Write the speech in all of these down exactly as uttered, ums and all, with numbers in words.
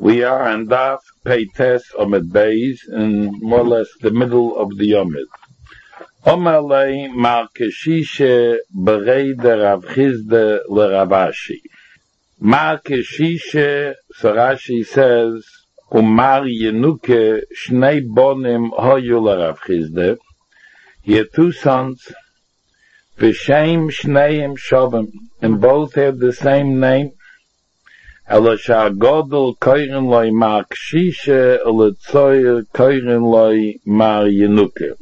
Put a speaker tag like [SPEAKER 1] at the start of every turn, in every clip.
[SPEAKER 1] We are on Daf Peites Omid Beis in more or less the middle of the Omid. Omalei Mar Keshishe Bereide Rav Chizde Le Ravashi. Mar Keshishe, so Rashi says, Umar Yenuke Shnei Bonim Hoyu Le Rav Chizde. He had two sons, V'Shem Shneim Shovim, and both have the same name. Elasha Godel Koirin Loi Mar Keshishe, Eletzoyer Koirin Loi Mar Yenuke.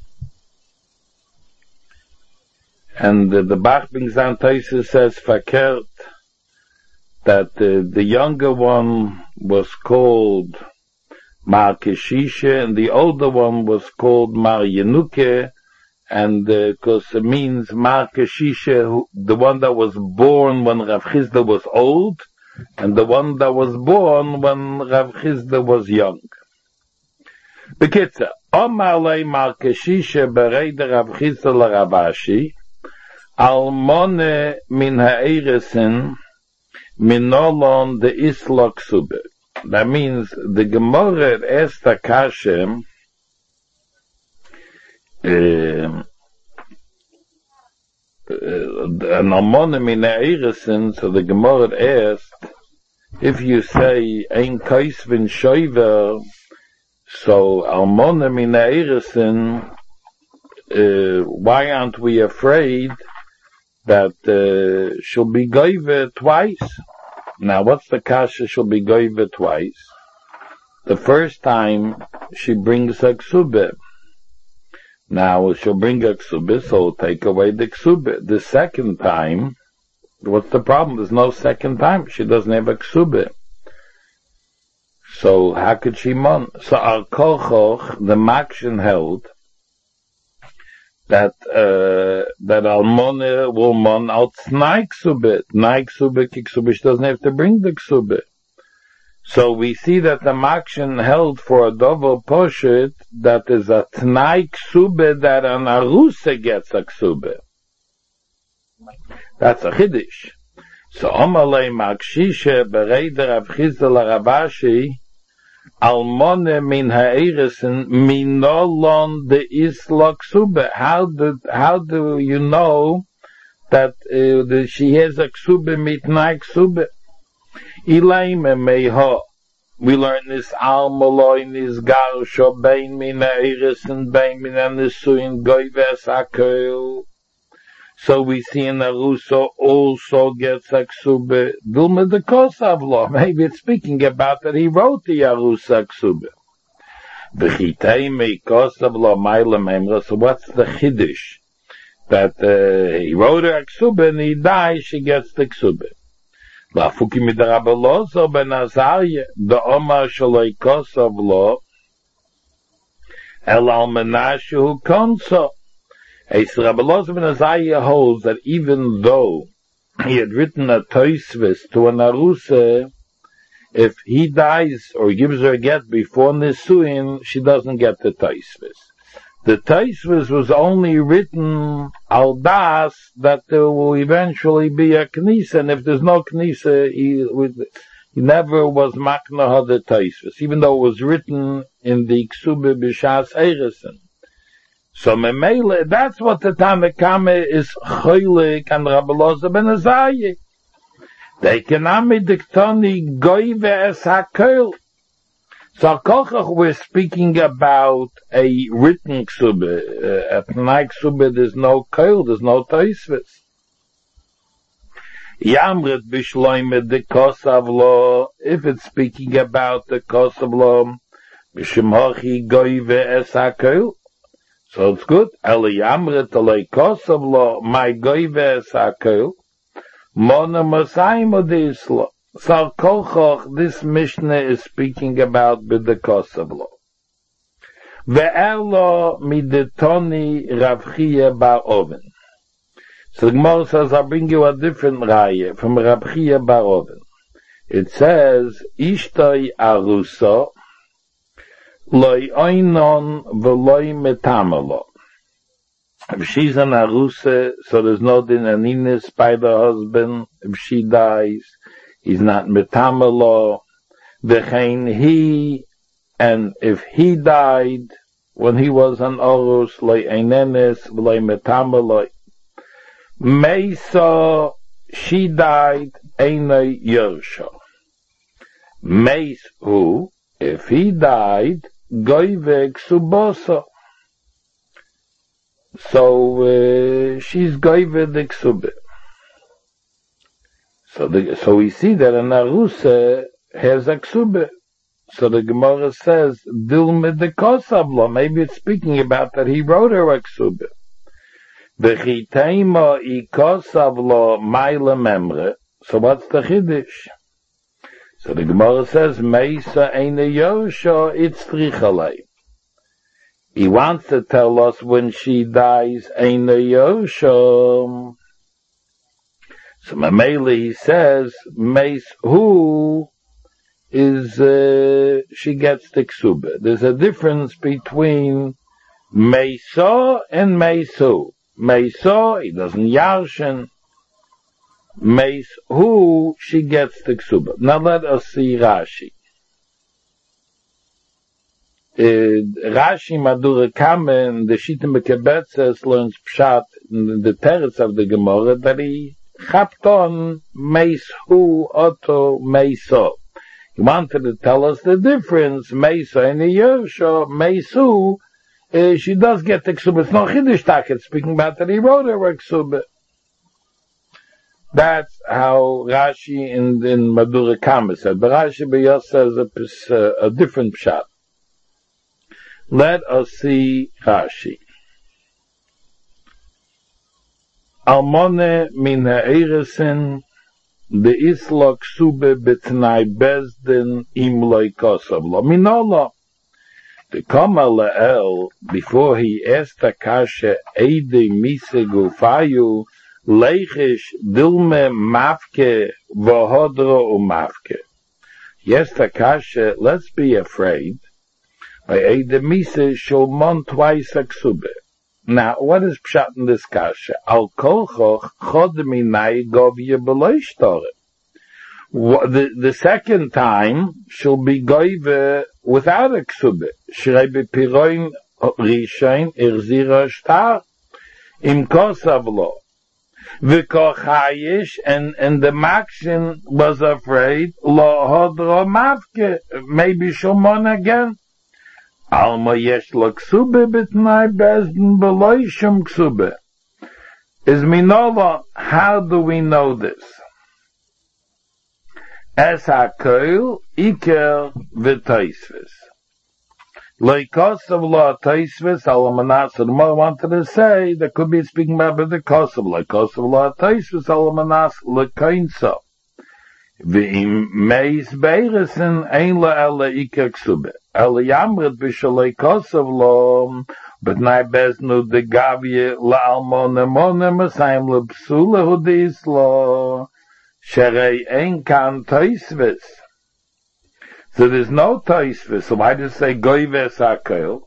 [SPEAKER 1] And uh, the Bach Bingzan Taisa says Fakert that uh, the younger one was called Mar Keshishe and the older one was called Mar Yenuke, and because uh, it means Mar Keshishe, the one that was born when Rav Chizda was old, and the one that was born when Rav Chizda was young. Bekitza, Omar lei Mar Keshishe bereide Rav Chizda le Ravashi, Almone min ha'eresin minolon de islok sube. That means the Gemara at Esther Kashem, uh, an almone min ha'eresin, so the Gemara asked, if you say ein kaisvin shoiver, so almone min ha'eresin, uh, why aren't we afraid that uh, she'll be goive twice? Now, what's the kasha she'll be goive twice? The first time she brings a ksubah. Now, she'll bring a ksubah, so we'll take away the ksubah. The second time, what's the problem? There's no second time. She doesn't have a ksubah. So, how could she mon? So, Al Kochoch, the Makshin held, that uh, that almone will mon out tnai ksubah. Tnai ksubah, ki ksubah, she doesn't have to bring the ksubah. So we see that the Makshin held for a double poshet that is a tnai ksubah that an arusa gets a ksubah. That's a chiddush. So Omalei Makshishe bereide Rav Chizda le Ravashi, Almone min ha'eresin minolon de islok sube. How do how do you know that uh, the, she has a ksube mitnai ksube? Ilaim meho. We learn this almoloi nis garsho bein min ha'eresin bein min anisuin goyves akel. So we see in Arusa also gets a ksube. Dulme de Kosavlo. Maybe it's speaking about that he wrote the Arusa ksube. V'chitei me Kosavlo maile memra. So what's the chiddush? That uh, he wrote her ksube and he dies, she gets the ksube. Lafuki midrabeloso ben Azariah. The Omar shaloi Kosavlo el almenashu konso. Eis Rabbi Elazar ben Azariah holds that even though he had written a toisvis to an arusa, if he dies or gives her a get before Nisuin, she doesn't get the toisvis. The toisvis was only written al das that there will eventually be a knisa, and if there's no knisa, he, he never was makna the toisvis, even though it was written in the ksube b'shas eiresen. So memele, that's what the Tanakame is choylik and Rabbi Elazar ben Azariah. They cannot be diktoni goive es hakel. So Kochach, we're speaking about a written ksube. Uh, at night ksube, there's no kel, there's no toisvis. Yamret bishloime de kosav lo, if it's speaking about the kosav lo, bishimhochi goive es hakel. So it's good. Eliyamret alei kosav lo, my goive sakel, mona masayim odislo. So Kochoch, this Mishnah is speaking about the kosav lo. Ve'elo midetoni Rav Chia bar Oven. So the Gemara says, I'll bring you a different raya from Rav Chia bar Oven. It says, Ishtoi aruso, Loi oinon v'loi metamelo. If she's an arusa, so there's no din aninis by the husband. If she dies, he's not metamelo. V'chein he, and if he died when he was an orus, loy einenes, loy metame, loy Meisa, she died, einay yersha. Meis who, if he died, goyve ksubosa. So uh, she's goyve the ksube. So the, so we see that an arusa has a ksube. So the Gemara says, Dilme de kosavlo. Maybe it's speaking about that he wrote her a ksube. V'chiteima I kosavlo maile memre. So what's the chiddush? So the Gemara says, Meisa eine yosha itzrichalei. He wants to tell us when she dies, eine yosha. So Mamele, he says, Meis who is, uh, she gets the ksube. There's a difference between Meisa and Meisu. Meisa, he doesn't yarshen. Meis who, she gets the ksube. Now let us see Rashi. Uh, Rashi Madura Kamen, the Shitim Bekebetzes learns Pshat in the teretz of the Gemara that he chapped on Meis who, Otto, Meiso. He wanted to tell us the difference. Meisa and the Yersha, Meisu, uh, she does get the ksube. It's not Chiddush Taket speaking about that he wrote her a ksube. That's how Rashi in, in Madura Kamen said. But Rashi B'Yos says a, a, a different Pshat. Let us see Rashi. Almone min ha'eresin de isla ksube betnai bezdin im loy kosav lo minolo. The Kama La'el, before he asked Akasha Eide Mise Gufayu Leichish Dilme Mafke Vohodro Umafke. Yes, Akasha, let's be afraid. By Eide Mise Shulmon twice aksube. Now, what is pshat in this kasha? Al kolchoch chod minai govye beloishtore. The, the second time shall be goive without a ksube. Shrei bepiroin rishain irzira shtar im kosav lo. V'kochayish, and, and the Makshin was afraid, lo hodro mavke, maybe Shulmon again. Alma yesh lo ksube bitnai bezdin beloy shum ksube. Is minova, how do we know this? Es hakoil iker v'toisves. Leikos of law toisves, alamanas, and more wanted to say, that could be speaking about the kos of leikos of law toisves, alamanas, lekoinso. V'im meis beiresen, ein la ele iker ksube. Ele yamret b'shalei kos of law, but nai beznu de gavye la almone mone masayim le psule hudis law. Sherei ein kan toisves. So there's no toisves. So why does it say goyves hakel?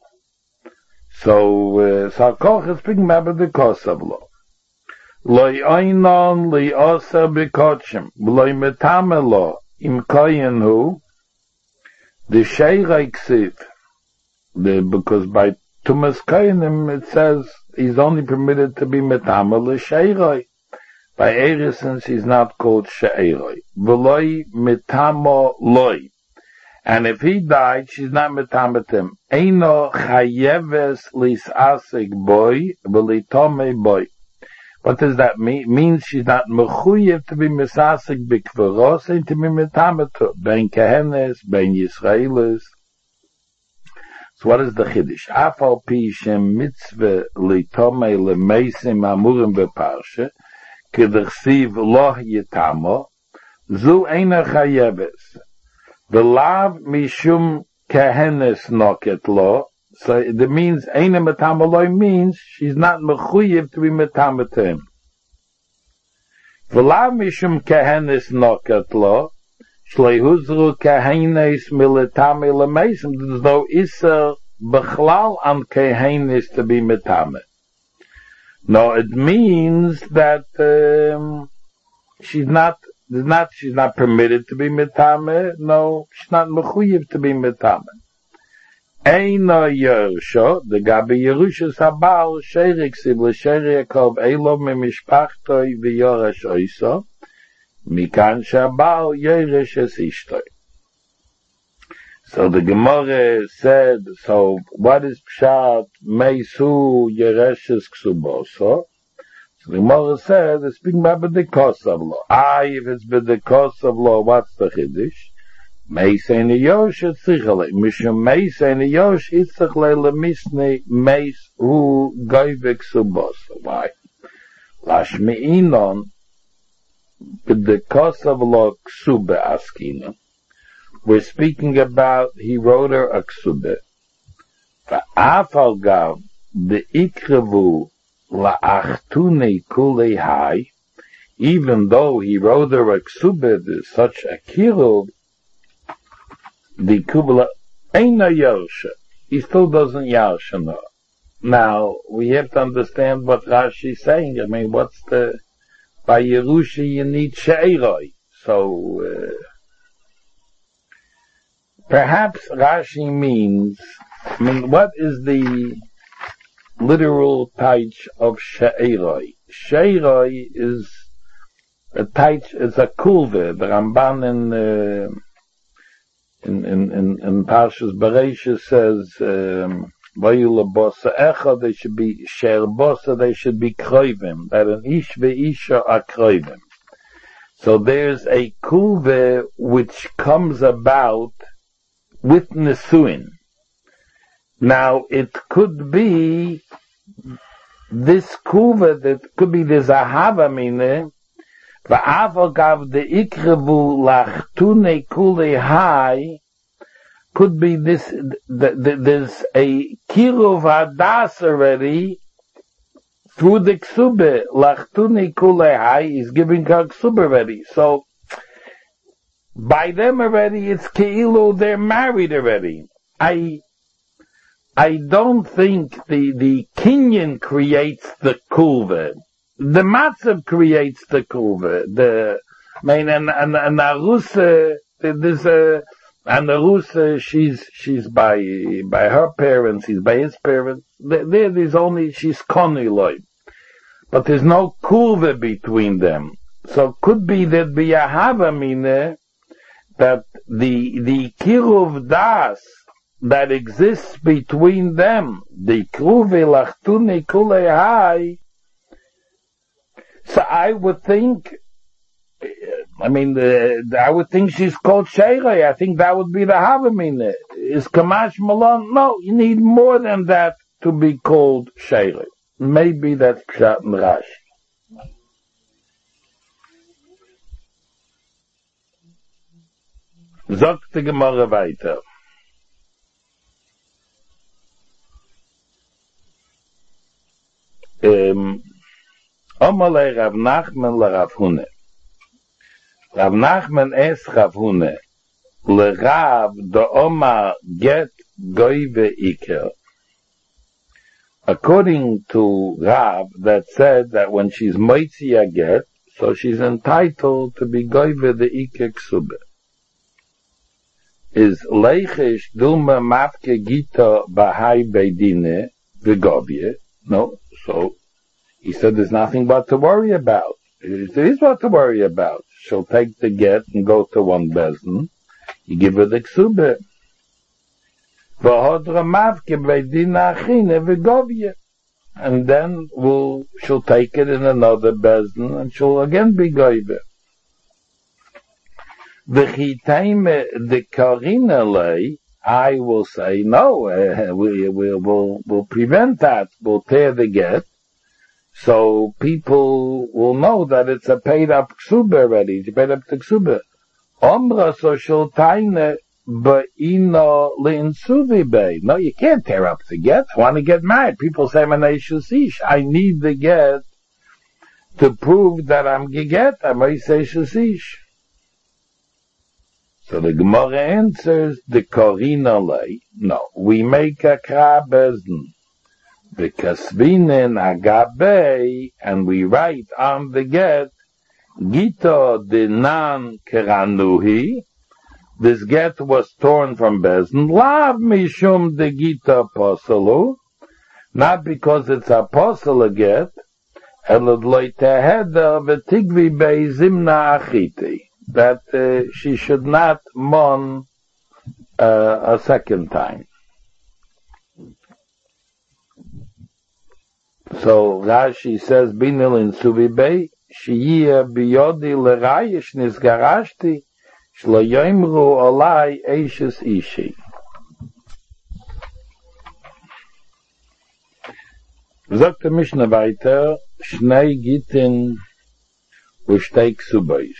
[SPEAKER 1] So, uh, so Koch is speaking about the kosav lo. Loi oinon li osa b'kotchem. Loi metame lo im koyen hu. The sheirei ksiv. Because by Tumas Koyenim it says he's only permitted to be metame le sheirei. By Erisens, he's not called She'eroi. V'loi mitamo loi. And if he died, she's not mitametim. Eino chayeves lisasik boy, v'litome boy. What does that mean? It means she's not mechuyev to be misasik b'kveros, and to be mitametu. Ben kehenes, ben Yisraelis. So what is the chiddush? Afal pi shem mitzvah litome lemeisim amurim beparshe, K'dersiv lo yitamo, zu eina chayeves. The lav mishum kehenes noket lo, so it means eina metamo lo means she's not mechuyev to be metame to him. The lav mishum kehenes noket lo, shlei huzru kehenes militame lemeisim, there's no iser bechlal an kehenes to be metame. No, it means that um, she's not not, she's not permitted to be metame. No, she's not mechuyev to be metame. Eino Yerusha, the Gabi Yerushas Habal, Sherik Sib, L'Sheri Yakov, Elo Mimishpachtoi, V'yoresh Oiso, Mikan Shabal, Yeresh Es Ishtoi. So the Gemara said, so what is Pshat, Meisu, Yeresh Es Ksuboso? So the Gemara said, it's speaking about the Kosav law. Ah, if it's by the Kosav law, what's the Chiddush? Meis ein Yosh etzichle, mishum meis ein Yosh etzichle lemisne meis hu goivek subos. Why? Lashmi inon, with the Kosav law ksube askina. We're speaking about, he wrote her a ksube. Va'afal gav, the ikrevu la'achtune kulei hai, even though he wrote her a ksube, there's such a kiruv, the Kubala Eina Yarsha. He still doesn't Yarsha no. Now, we have to understand what Rashi is saying. I mean, what's the, by Yerusha you need She'eroi. So, uh, perhaps Rashi means, I mean, what is the literal taich of She'eroi? She'eroi is a taich, is a kulve. The Ramban in, uh, In in in, in Parshas Bereishis says, um, they should be sher bosa, they should be kroivim. That an ish ve'isha are kroivim. So there's a kuve which comes about with nesuin. Now it could be this kuve that could be the zahava mine. Va'avagav the ikrevu lachtune kule hai could be this, the, the, there's a kiruv hadas already through the ksube. Lachtune kule hai is giving her ksube already. So, by them already, it's keilu, they're married already. I, I don't think the, the Kinyan creates the kulve. The matzav creates the kulve. The, I mean, and, and, and Arusa, there's a, and Arusa, she's, she's by, by her parents, he's by his parents. There, there's only, she's koniloi. But there's no kulve between them. So could be that be a havamine, that the, the kiruv das, that exists between them, the kruve lachtune kule hai. So I would think, I mean, the, the, I would think she's called Sheirei. I think that would be the Havamina. Is Kamash Malon? No, you need more than that to be called Sheirei. Maybe that's Pshat and Rashi. Sagt die Gemara weiter. Um, Omalei Rav Nachman le Rav Hune. Rav Nachman es Rav Hune. Le Rav do Omar get goive iker. According to Rav, that said that when she's moitzi a get, so she's entitled to be goive the iker ksube. Is leichish dulma mafke gita bahai beidine v'govye. No, so he said there's nothing but to worry about. There is what to worry about. She'll take the get and go to one bezdin. You give her the ksube. And then we'll, she'll take it in another bezdin and she'll again be goive. The karina lay, I will say no, uh, we will we'll, we'll prevent that. We'll tear the get. So people will know that it's a paid up ksube already. It's paid up the ksube. Omra so shel taine ba'ino le'insuvi bei. No, you can't tear up the get. I want to get married. People say, "Manei shusish." I need the get to prove that I'm geget. I may say shusish. So the Gemara answers the korina lei. No, we make a kra bezdin. The kasvinen agabe, and we write on the get, Gita dinan keranuhi, this get was torn from Bezdin, lav mishum de Gita poselu, not because it's apostle a get, elad loiteheda v'tigvi beizimna achiti, that uh, she should not mon uh, a second time. So Rashi says, Binil in Suvibei, Shiyya biyodi l'rayish nisgarashti, shlo yoimru olai eishes ishi. Sagt der Mishnah weiter, Shnei Gittin ushtei ksubais.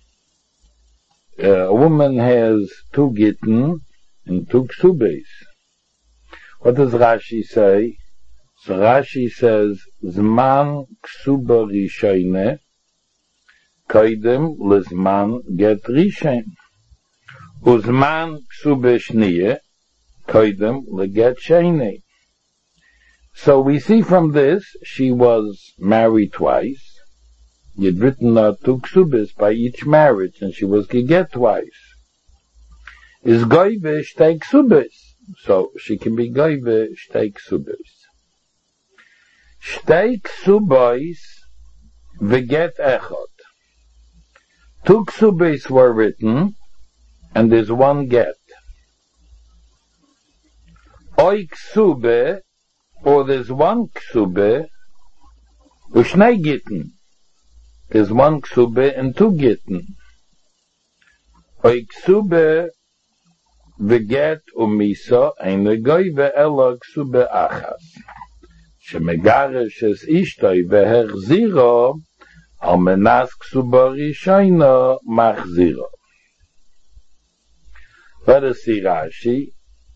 [SPEAKER 1] A woman has two Gittin and two ksubais. What does Rashi say? So Rashi says, Zman ksuba rishayne, koidem lezman get rishayn. Uzman ksuba shniye, koidem leget shayne. So we see from this, she was married twice. You'd written her two ksubas by each marriage, and she was geget twice. Is goive shtei ksubas. So she can be goive shtei ksubas. Shtei ksubas v'get echad. Two ksubas were written, and there's one get. Oi ksube, or there's one ksube, ushnei gitten. There's one ksube and two gitten. Oi ksube v'get umisa, ein goive ela ksube achas. שמגרש es ishtoi והחזירו, על מנס כסובה ראשונה מחזירו. Let us see Rashi.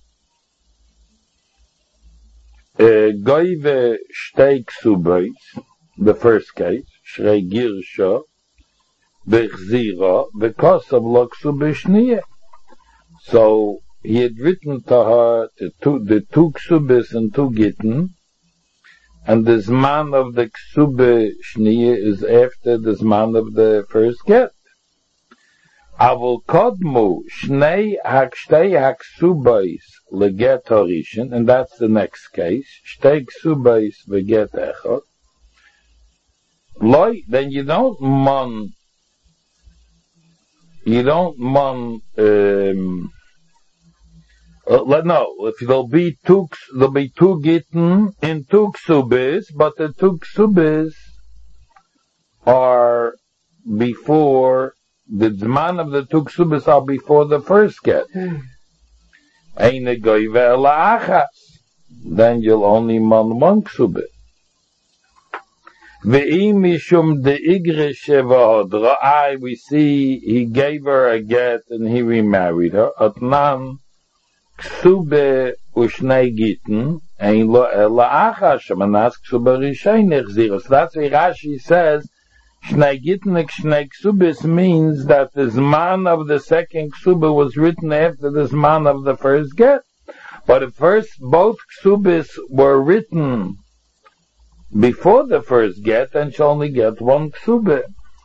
[SPEAKER 1] Goive shtei ksubos, the first case, shrei girsha, v'chzira, v'kosav lo ksube shniye. So he had written to her the two, the two ksubes and two gitten, and the zman of the ksube shniye is after the zman of the first get. Avol kodmu shnei hakshtei haksubais leget horishin, and that's the next case. Shtei ksubais leget echot. Loi, then you don't mon, you don't mon. Um, uh, no, if there'll be two, there'll be two gitten in two ksubis, but the two ksubis are before. The zman of the two ksubis are before the first get. Eine goive ela achas. Then you'll only man one ksubis. Ve'im mishum de igre sheva hodra. We see he gave her a get and he remarried her. Atnan ksube ushnei gitten. Ein lo ela achas. Shemanas ksube rishayn echziros. That's why Rashi says Shnei Gittin Shnei Ksubis means that the Zman of the second Ksuba was written after the Zman of the first get. But at first, both Ksubis were written before the first get, and she only get one Ksuba.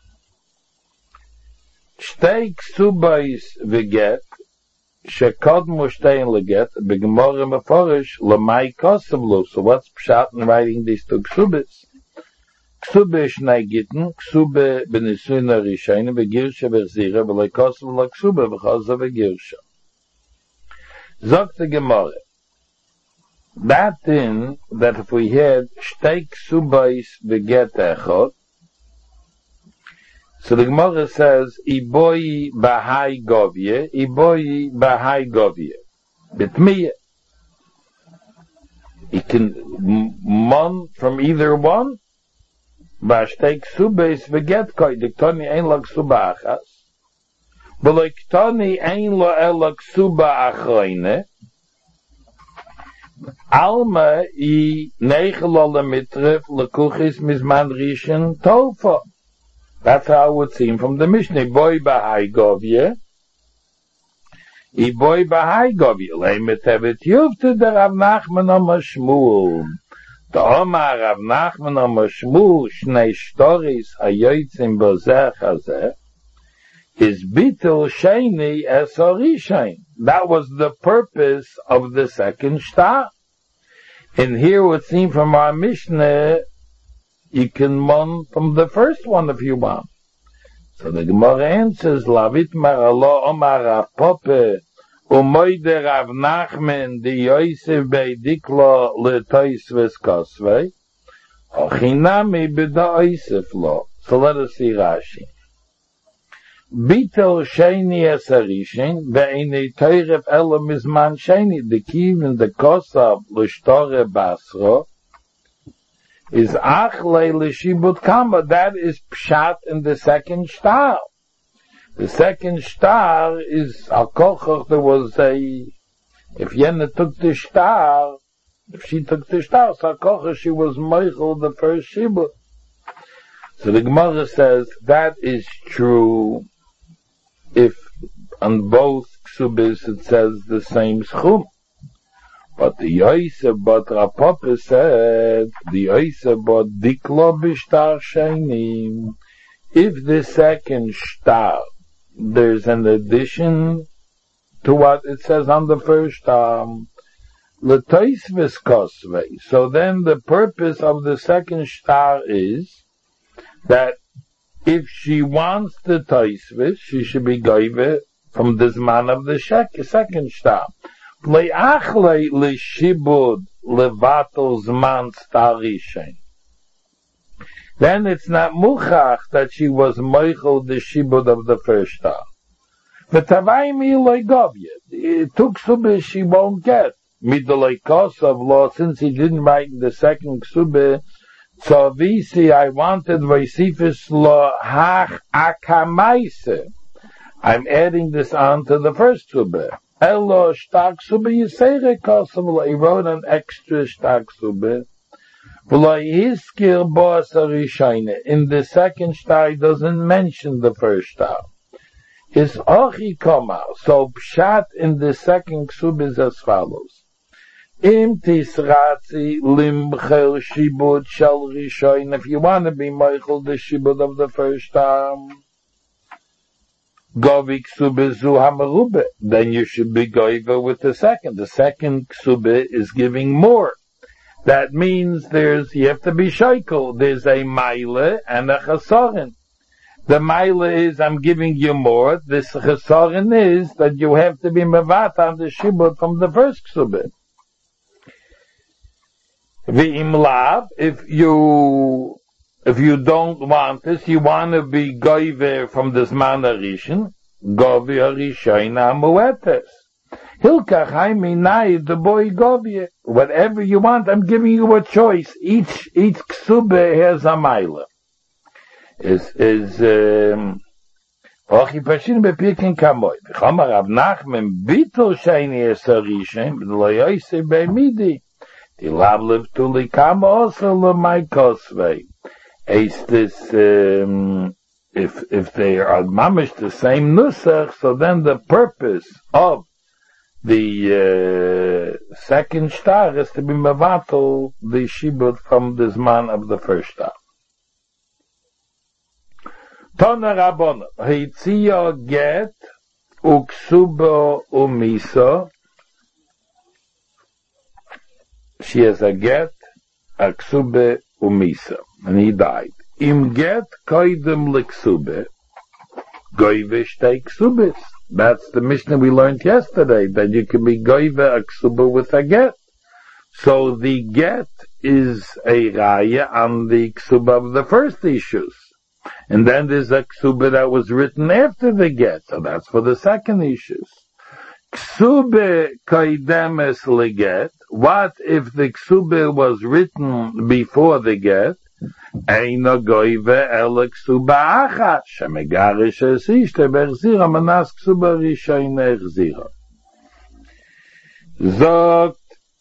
[SPEAKER 1] Shtei Ksubais v'get, shekodmu shtein leget, b'gemore meforish, l'mai kosevlu. So what's pshat in writing these two Ksubis? Ksube shnei gitten, ksube benisuna rishayne, begirsha v'chzira, v'leikosu v'leksube v'chaza v'girsha. Zok the Gemara. That in, that if we had shtei ksubais v'get echot, so the Gemara says, iboi bahai govye, iboi bahai govye, bitmiye. It can mon from either one, Bashtek subes veget koi diktoni ein lo ksuba achas. Belektoni ein lo elo ksuba achoine. Alma I negelo le mitref le kuchis mizman rishen tofa. That's how it would seem from the Mishnah. Boy bahai govye. I boy bahai govye. Le metevet yuvte der Rav Nachman am Shmuel. The Omar Rav Nachman Omar Shmuel Shnei Shtoris Hayotzim Bozeh Hazeh is Bitul Sheni Es Orishain. That was the purpose of the second shtar. And here it would seem from our Mishnah, you can mon from the first one if you want. So the Gemara answers, Lavit Maralo Omar Rav Pope Umoide Rav Nachman Di Yosef Bei Diklo Letois Veskosvei Ochinami Bida Yosef Lo. So let us see Rashi. Bitel Sheni Esarishin Ve'inei Teiref Elo Mizman Sheni the Kivin the Kosav L'Shtore Basro is Achle L'Shibut Kamba. That is Pshat in the second shtar. The second shtar is Al Kochach. There was a, if Yena took the shtar, if she took the shtar, so Al Kochach she was Meichel the first Shibut. So the Gemara says that is true if on both ksubis it says the same schum. But the Yosef but Rapapa said, the Yosef but Diklo b'shtar sheni. If the second shtar, there's an addition to what it says on the first shtar, l'tois v'skosvei. So then the purpose of the second shtar is that if she wants the toisvis, she should be goive from the zman of the shek, second shtar. Le'achle l'shibud levatel zman starishen. Then it's not muchach that she was moichel the shibud of the first shtar. V'tavayim iloigovye. It took subah she won't get. Midolei kosav law, since he didn't write the second subah, so visi I wanted Vaisifis lo hach akamaise. I'm adding this on to the first subah. Elo shtak subah yisere kosav. He wrote an extra shtak subah. V'lo yiskir bo asarishayne. In the second shtar he doesn't mention the first shtar. Is ochi koma. So pshat in the second subah is as follows. Im tisratzi limchel shibud shel rishoin. If you want to be meichel the shibud of the first time, govik subezu hamerube, then you should be goiva with the second. The second ksube is giving more. That means there's, you have to be sheikel. There's a maile and a chesaron. The maile is, I'm giving you more. This chesaron is that you have to be mevat on the shibud from the first ksube. V'imlav, if you, if you don't want this, you want to be goiver from this man arishin, govi arishoina muetes. Hilkach haiminai the boy govi. Whatever you want, I'm giving you a choice. Each, each ksube has a mile. Is, is, um, Ochi pashin bepirkin kamoy. V'chomar Rav Nachman bitul shayni es arishin, v'lo yoyse be'midi. The lablev tuli kam also le my kosvei. Is this um, if if they are mamish the same nusach, so then the purpose of the uh, second shtar is to be mevatel the shibud from the zman of the first shtar. Tona Rabbanan heitzio get uksubo umiso. She has a get, a ksube, umisa. And he died. Im get koidem l'ksube, goive shtei ksubis. That's the Mishnah we learned yesterday, that you can be goive a ksube with a get. So the get is a raya on the ksube of the first issues. And then there's a ksube that was written after the get. So that's for the second issues. Ksube koidemes leget. What if the ksube was written before the get? Eino goive el ksuba achat shemegarish esishte berzira manas ksuba rishoin echzira. Zogt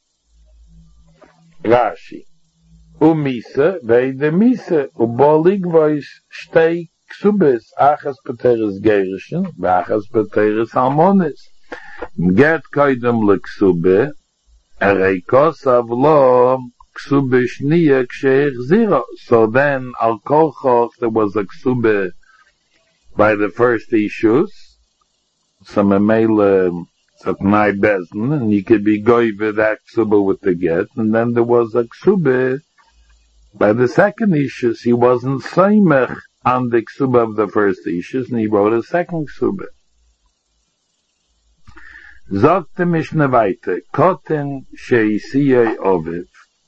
[SPEAKER 1] Rashi umisa veide misa ubolig voice shtei ksubes achas pateres gerishin vachas pateres harmonis. Get koidem leksube ereikos avlo ksube shniya ksheich So then, al kolchos, there was a ksube by the first issues. Some email, satnai bezn, and you could be goy with that ksube with the get. And then there was a ksube by the second issues. He wasn't saimech on the ksube of the first issues, and he wrote a second ksube. Sagt the Mishnah weiter, Koten sheisiyei oviv.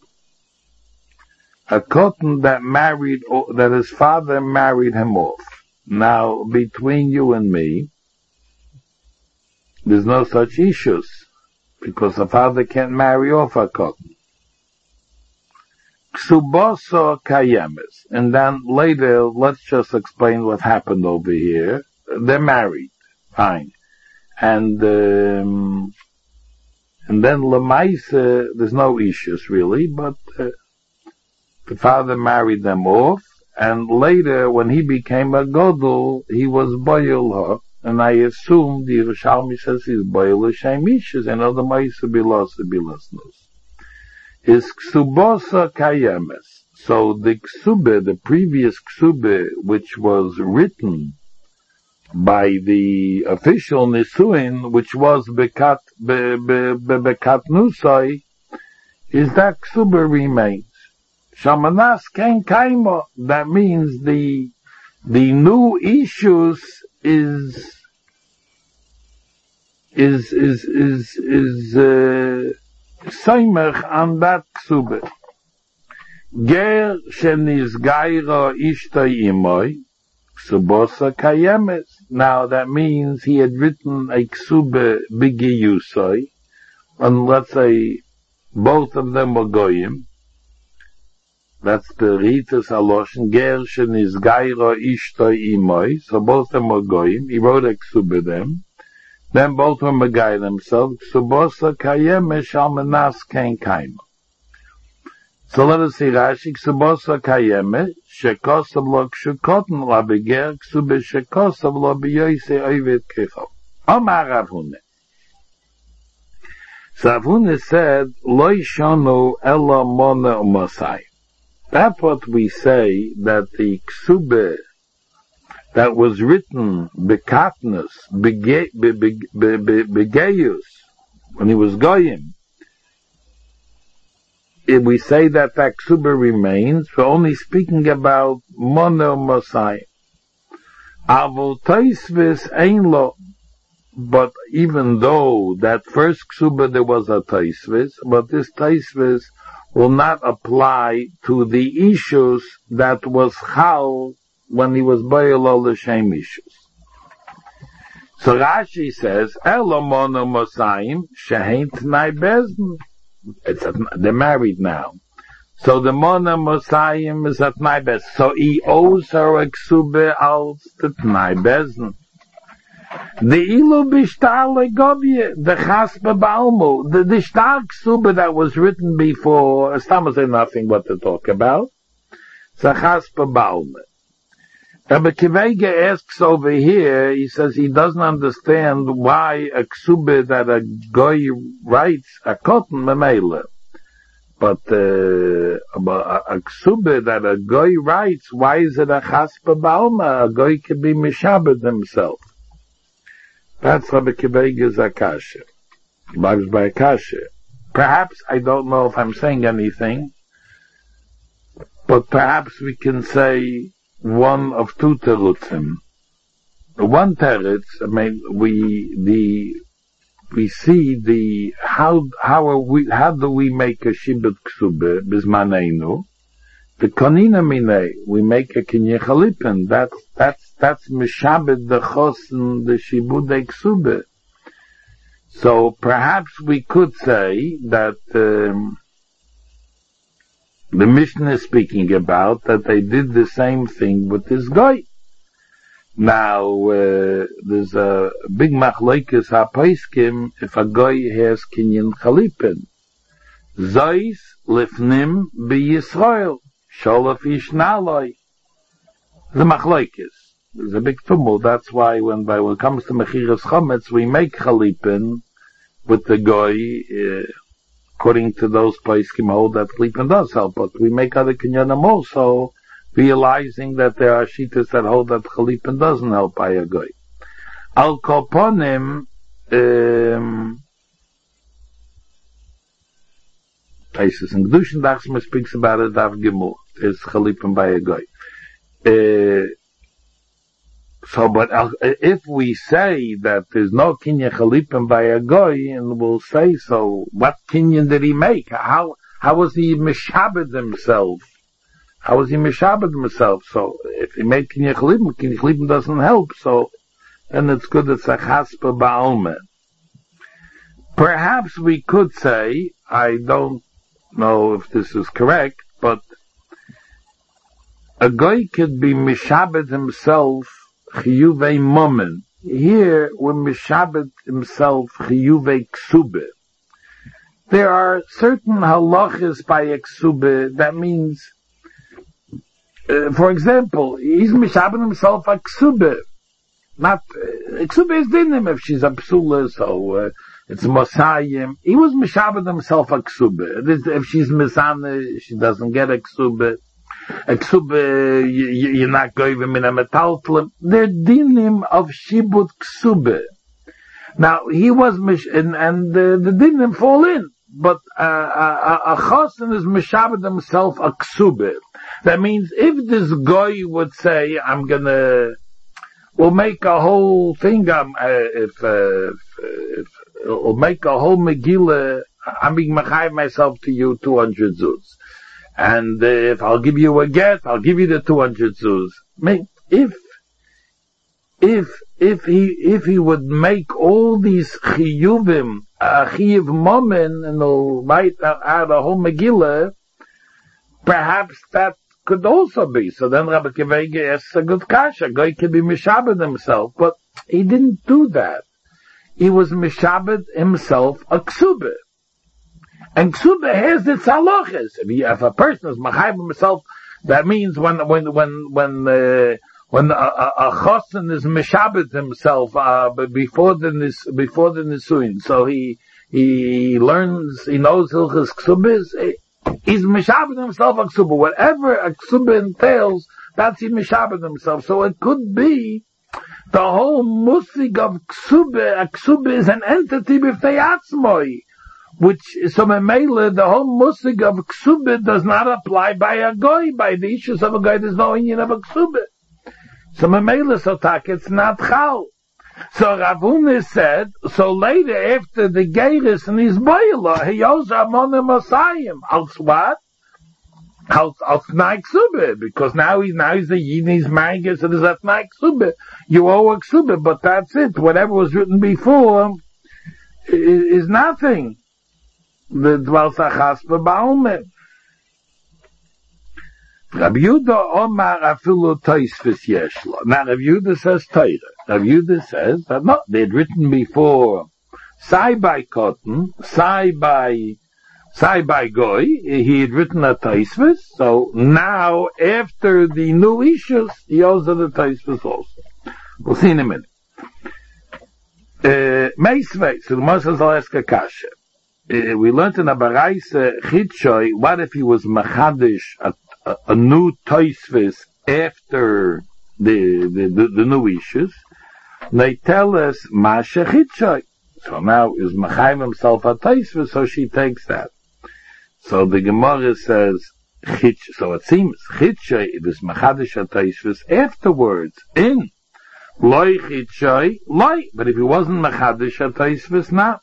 [SPEAKER 1] A cotton that married, that his father married him off. Now, between you and me, there's no such issues, because a father can't marry off a cotton. Ksuboso kayemes. And then later, let's just explain what happened over here. They're married. Fine. And, um, and then Lamaise, there's no issues really, but, uh, the father married them off, and later, when he became a Godel, he was Boyel, and I assume the Yerushalmi says he's Boyel Shemishas, and other Maise Bilos Bilasnos. Is Ksubosa Kayemes. So the Ksube, the previous Ksube, which was written by the official Nisuin, which was Bekat, be, be, be, Bekat Nusai, is that Ksube remains. Shamanas Ken Kaimo, that means the, the new issues is, is, is, is, is, uh, Saimach on that Ksube. Ger shenizgaira ishtay imoy, Ksubosa kayemes. Now that means he had written a Ksube bigiyusay, and let's say both of them were goyim. That's the Ritas Aloshin, Ger shenizgaira ishtay imoy, so both of them were goyim. He wrote a Ksube them. Then both of them were guy themselves. Ksubosa kayemes shal menas ken kaima. So let us see Rashi, Ksubosa kayeme, shekosav lo kshukoten la beger, ksube shekosav lo beyoise oivet kecho. Omar Rav Huna. So Rav Huna said, lo yishonu ela mona umasai. That's what we say, that the ksube that was written, bekatnus, begeyus, when he was goyim, if we say that that ksuba remains, we're only speaking about mono mosai. Avol taisvis ein lo, but even though that first ksuba there was a taisvis, but this taisvis will not apply to the issues that was chal when he was bayal all the same issues. So Rashi says, Elo mono mosayim shehein t'nai bezn. It's a, they're married now. So the Mona Mosayim is at Tnai Bezn. So he owes her a ksube als the Tnai Bezn. The Ilu Bishtar Legobye, the Chaspa Balmu, the, the Shtar ksube that was written before, Estamos say nothing what to talk about. It's a Chaspa Balmu. Rabbi Kivega asks over here, he says he doesn't understand why a ksube that a goy writes a cotton memela. But uh, a ksube that a goy writes, why is it a chaspa balma? A goy can be mishabed himself. That's Rabbi Kivega's akasha. Bugs by akasha. Perhaps, I don't know if I'm saying anything, but perhaps we can say one of two terutzim. One teretz, I mean, we, the, we see the, how, how are we, how do we make a shibut ksube, bizmaneinu? The konina mine, we make a kinye chalipin. That's, that's, that's mishabed the chosen, the shibud ksube. So perhaps we could say that, um, the Mishnah is speaking about that they did the same thing with this guy. Now, uh, there's a big machlokes hapaiskim if a guy has kinyan chalipin. Zois lifnim bi Yisrael, sholaf ishnaloi. The machlokes. There's a big tumult. That's why when, by, when it comes to mechiras chametz, we make chalipin with the guy, uh, according to those poskim hold that Chalipin does help, but we make other kinyanim also, realizing that there are shittas that hold that Chalipin doesn't help by a goy. Al koponim, um, Taisus and Gedushin Dachsma speaks about it, Dav Gimel, is Chalipin by a goy. Uh, so, but uh, if we say that there's no kinyan Chalipin by a goy, and we'll say so, what kinyan did he make? How, how was he mishabed himself? How was he mishabed himself? So, if he made kinyan Chalipin, kinyan Chalipin doesn't help, so, and it's good it's a chaspa ba'alme. Perhaps we could say, I don't know if this is correct, but a guy could be mishabed himself chiyuvei momen. Here, when mishabed himself chiyuvei ksube. There are certain halachas by a ksube, that means, uh, for example, he's mishabed himself a ksube. Not, uh, ksube is dinim if she's a psula, so, uh, it's Mosayim. He was mishabed himself a ksube. If she's misane, she doesn't get a ksube. A ksube, you, you're not going in a metaltlem. They're dinim of shibut ksube. Now, he was mish, and, and the, the dinim fall in. But, uh, a, a chosin is mishabed himself a ksube. That means if this guy would say, I'm gonna, we'll make a whole thing, um, uh, if, uh, if, if, we'll make a whole Megillah, I'm being mechayiv myself to you two hundred zuz. And uh, if I'll give you a get, I'll give you the two hundred zuz. If, if, if he, if he would make all these chiyuvim, a chiyuv momen, and he'll write out a whole Megillah, perhaps that could also be. So then Rabbi Kivege asks a good kasha. Guy could be mishabed himself, but he didn't do that. He was mishabed himself a ksube. And ksube has its halachas. If, if a person is machayv himself, that means when, when, when, when, uh, when a, a, a chosin is mishabed himself, uh, before the, nis, before the nisuin. So he, he learns, he knows hilchas ksubis, he's mishabed himself a ksube. Whatever a ksube entails, that's he mishabed himself. So it could be the whole musig of ksube, a ksube is an entity b'ftei atzmoi, which, so memele, the whole musig of ksube does not apply by a goy, by the issues of a goy, there's no union of a ksube. So memele, so tak, it's not chal. So Rav Huna said, so later after the Geiris and his boiler, he owes Ramonim Osayim. Als what? Als, als Tnai Ksube, because now he's, now he's a Yid, he's marrying us, so there's a Tnai Ksube. You owe a Ksube, but that's it. Whatever was written before is, is nothing. The Dwal Sachas B'Ba'omer. Rabbi Yehuda Omar Afilu Toisvis Yeshlo. Now Rabbi Yehuda says Torah. Rabbi Yehuda says that no, they'd written before Sai by Cotton, Sai by Sai by Goy, he had written a Toisvis, so now after the new issues, he also the Toisvis also. We'll see in a minute. Uh, Meisvei, so the Moshe will ask a kasha. Uh, we learned in a Baraisa Chitshoy, what if he was Machadish, a, a, a new Toisvis after the, the, the, the new issues? They tell us, Masha Chitshoy. So now is Machaim himself a Toisvis, so she takes that. So the Gemara says, Chitch, so it seems, Chitshoy, it is Machadish a Toisvis afterwards, in Loi Chitshoy, Loi, but if he wasn't Machadish a Toisvis, not.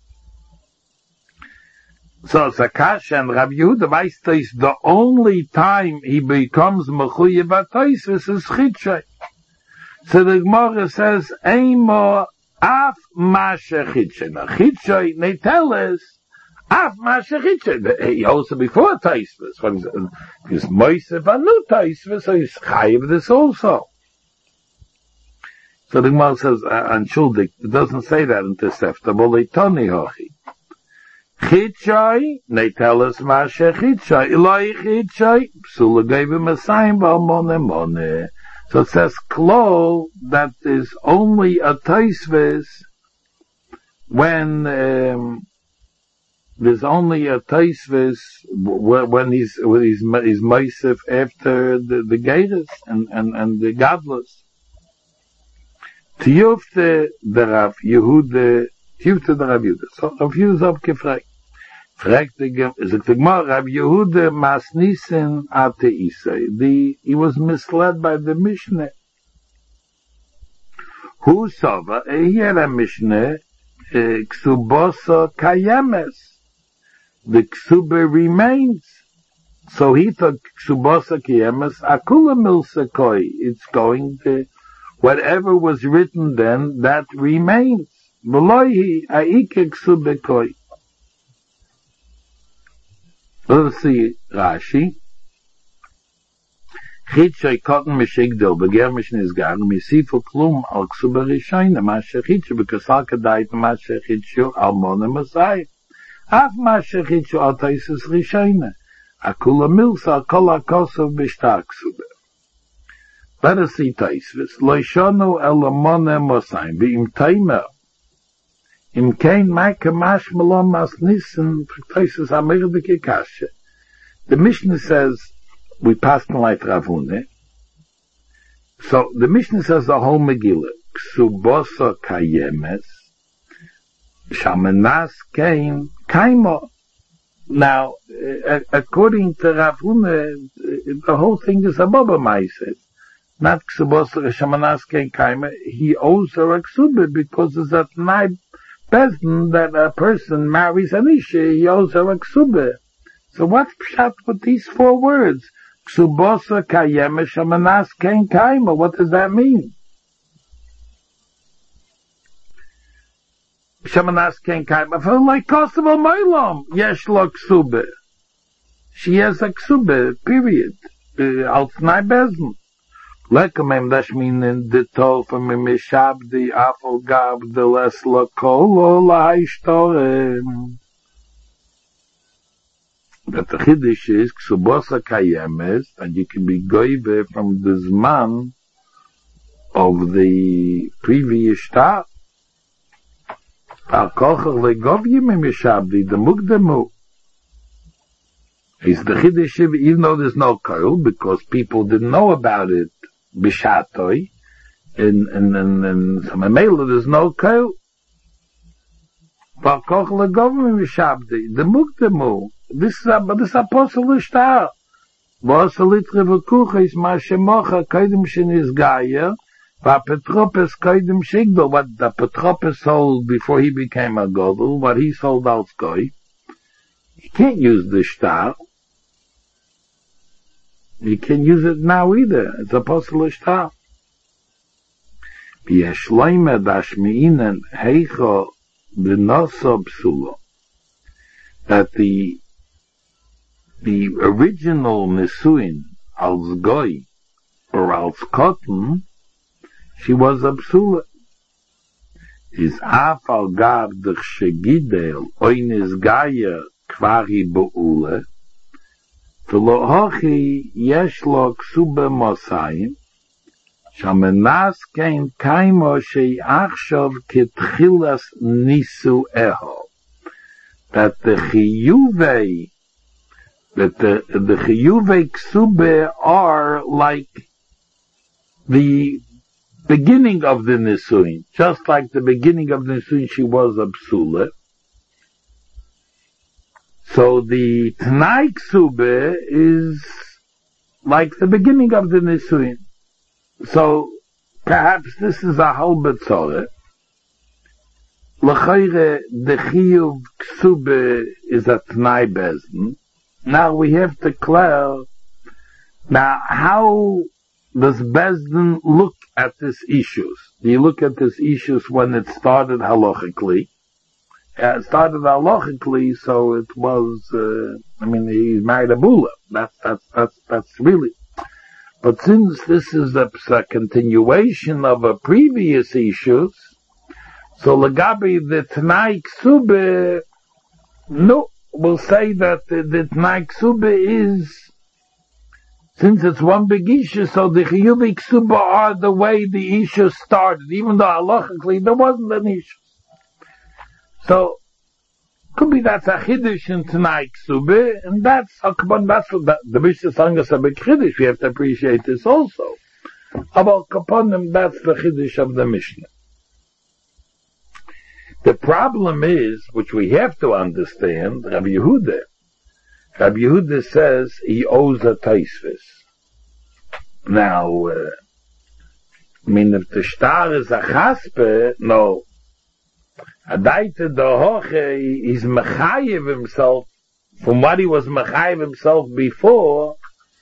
[SPEAKER 1] So Sakash and Rabbi Yehuda Weistais, the only time he becomes Mechuyev HaToisvis is Chitshoy. So the Gemara says, Eimo Af Masha Chitshoy. Now Chitshoy, they tell us, Af Masha Chitshoy. He also before Toisvis. He's Moisef a new Toisvis, so he's Chayiv this also. So the Gemara says, Anshuldik, it doesn't say that in Tosefta, but Leitoni Hochi. Chitshoy, they tell us Masha Chitshoy. Eloi Chitshoy, Psula gave him a sign, Balmone Mone. So it says, Klo, that is only a Toisvis when, um, there's only a Taisvis when he's when he's he's Meisef after the the Geiris and and and the Gadlus. Tiyufte der Rav Yehuda, Tiyufte der Rav Yehuda. So Rav Yehuda abgefragt. Fragt the sagt the Gemara, Rav Yehuda masnisen ate isay. The he was misled by the Mishnah. Who sava? He had a Mishnah. Ksubosa kayemes. The ksuba remains. So he thought ksubosa kayemes akula milsakoi. It's going to, whatever was written then, that remains. Beloihi aike ksubekoi. Let's see Rashi. Chitchay cotton mishigdel beger mishnizgar misifu klum al ksuba rishayna mashe chitchu because al kadait mashe chitchu al mona masai af mashe chitchu al taisus rishayna akula milsa kol akosov bishtar ksuba. Let us see taisvis loishonu el mona masai v'im taimer im kein maike mash malom masnissen taisus amirvike kashe. The Mishnah says we passed the light Ravune. So the Mishnah says the whole Megillah, Ksubosa kayemes, shamenas kein kaimo. Now, uh, according to Ravune, uh, the whole thing is a Baba Maise. Not Ksubosa shamenas kein kaimo. He owes her a Ksube because it's a Tnai Bezdin that a person marries an Isha, he owes her a Ksube. So what's pshat with these four words? Ksubosa kayeme shamanas kein kaima. What does that mean? Shamanas kein kaima. I feel like Kosovo Moilam. Yesh lo ksube. She has a ksube, period. Als nai bezn. Lekamem dash mean the tol from a mishabdi afol gab the les lo kolo la ishtorem. That the Chiddush is Ksubosa Kayemes, and you can be goive from the Zman of the previous star. Al Kochel Legovim Mishabdi, the Mukdemu. Is the Chiddush, even though there's no Koil, because people didn't know about it, Bishatoi, and, and, and, and some Amela, there's no Koil. Al Kochel Legovim Mishabdi, the Mukdemu. This is a, this is apostle ishtar. Was a litre v'kucha is ma shemocha kaidim shenis gaya, v'apetropes kaidim shigdol, what the Petropes sold before he became a godel, what he sold als goy. You can't use the shtar. You can't use it now either. It's apostle ishtar. V'yeshloime dashmiinen heicho b'noso psulo. That the The original Nisuin, als Goy, or als Cotton, she was a Psula. Is af al gav dich shegidel, oines Gaya, kvari be'ule, v'lo hochi yesh lo ksube mosayim, shamenas kein kaimo shei achshov ketchilas nisu eho. That the chiyuvei that the the chiyuvei ksube are like the beginning of the nisuin, just like the beginning of the nisuin she was a psula. So the Tnai ksube is like the beginning of the nisuin. So perhaps this is a halbet tzorah. L'chayre the chiyuv ksube is a Tnai bezdin. Now we have to clear, now how does Bezdin look at these issues? Do you look at these issues when it started halachically? Uh, it started halachically, so it was, uh, I mean, he married a bula. That's, that's, that's, that's really. But since this is a, a continuation of a previous issues, so Lagabi, the Tnai Ksube, no, will say that the, the Tnai Ksube is, since it's one big issue, so the Chiyuvi Ksuba are the way the issue started, even though halachically there wasn't an issue. So, Could be that's a chiddush in Tanai Ksube, and that's a kabon. That's the the Mishnah telling us a big chiddush. We have to appreciate this also. About kaponim, that's the chiddush of the Mishnah. The problem is, which we have to understand, Rabbi Yehuda. Rabbi Yehuda says he owes a taisvis. Now, uh, I mean, if the star is a chaspe, no. Adaita dohoche, he's mechayev himself from what he was mechayev himself before.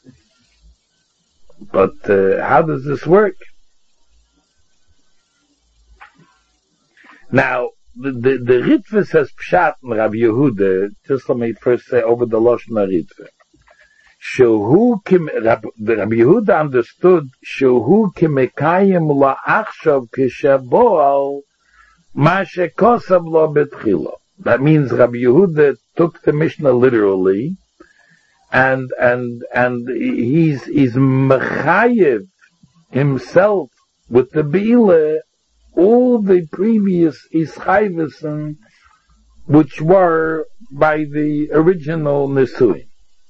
[SPEAKER 1] But uh, how does this work? Now, the the, the Ritva says pshat in Rabbi Yehuda. Just let me first say over the Lashon Ritva. Shehu kim Rabbi Yehuda understood shehu kimekayim la achshav kishaboal. That means Rabbi Yehuda took the Mishnah literally, and and and he's he's mechayev himself with the Beila all the previous ischayvesen which were by the original Nisuin.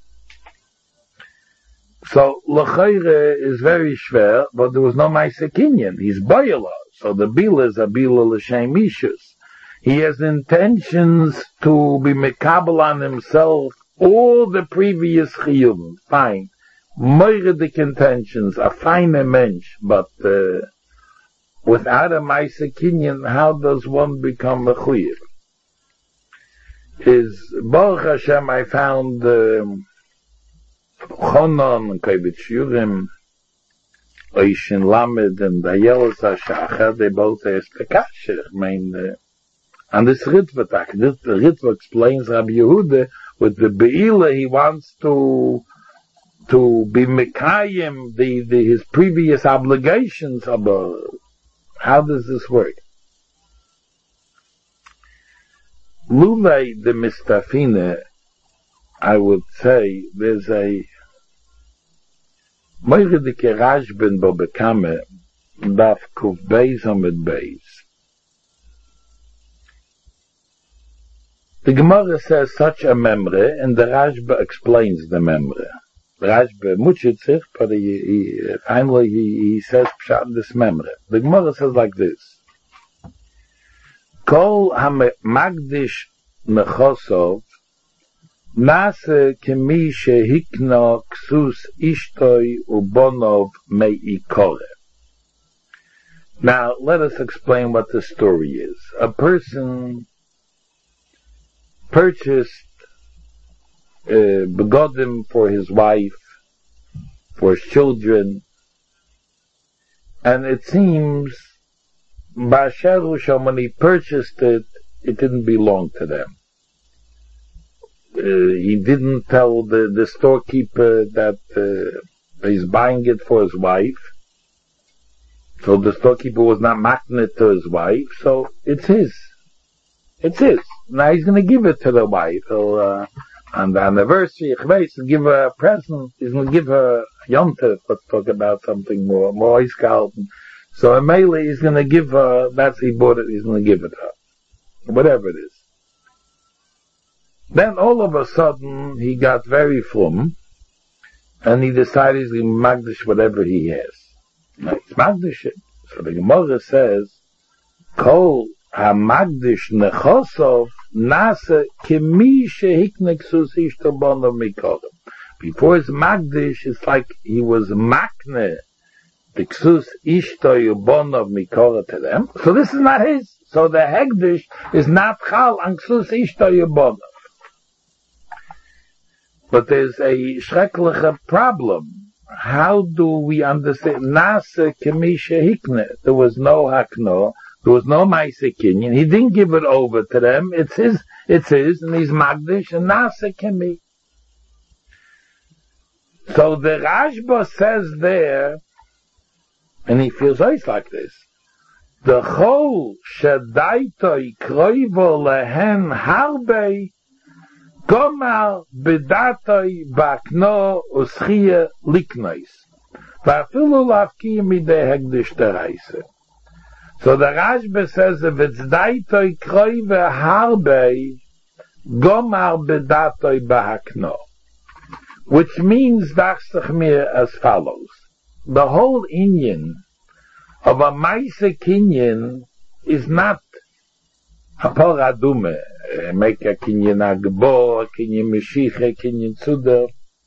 [SPEAKER 1] So L'chayre is very schwer, but there was no Ma'aseh Kinyan. He's Bayala. So the Bila is a Bila L'Shem Ishus. He has intentions to be mekabel on himself all the previous chiyuvim. Fine. Moiridik intentions, a fine mensch, but uh, without a Ma'aseh Kinyan, how does one become a chiyuv? Is Baruch Hashem, I found um, Chonon, Kovetz Shiurim, Oishin Lamed, and Ayelos HaShachar, they both asked the kasher. I mean, uh, and this Ritva, this Ritva explains Rabbi Yehuda, with the Be'ila, he wants to to be Mekayim, the, the, his previous obligations about, how does this work? Lulei the Mistafine, I would say, there's a Moiredike Rashben bo Bekame, Daf Kuf Beis Amid Beis. The Gemara says such a memre, and the Rashba explains the memre. The Rashba muchit sich, but he, he, finally he, he says pshat this memre. The Gemara says like this: Kol ha-magdish nechosov nase kemi shehikna ksus ishtoi ubonov meikore. Now let us explain what the story is. A person purchased uh, begodim for his wife, for his children, and it seems Ba'asher Husham, when he purchased it, it didn't belong to them. Uh, he didn't tell the, the storekeeper that uh, he's buying it for his wife, so the storekeeper was not marking it to his wife, so it's his. It's his. Now he's going to give it to the wife. He'll, uh, on the anniversary, he'll give her a present. He's going to give her a yontif. Let's talk about something more, more iskalt. So a melee, he's going to give her, that's he bought it, he's going to give it her. Whatever it is. Then all of a sudden, he got very flum, and he decided he's going to magdish whatever he has. Now, he's magdish it. So the Gemara says, Kol ha-magdish nechosov nase kemi shehikne ksus ishto bonov mikodem. Before his magdish, it's like he was makne the ksus ishto bonov mikora to them. So this is not his. So the hegdish is not chal on ksus ishto bonov. But there's a schreckliche problem. How do we understand? Nase kemi shehikne. There was no hakno. There was no Ma'aseh Kinyan. He didn't give it over to them. It's his, it's his, and he's Magdish, and Nase Kemi. So the Rashba says there, and he feels ice like this, the Chol Shedaitoi Kroivo Lehen Harbe Gomar Bedatoi Bakno Uschia Liknois Vafilu Lavki Midei Hegdish Tereise. So the Rashba says if it's daitoi kroive harbe, Gomar bedatoi bahakno, which means dachsachmir as follows. The whole inyan of a Maise Kinyan is not Hapor Adume, make a Kinyan Agbo, a Kinyan Meshiche, a Kinyan Tzuder.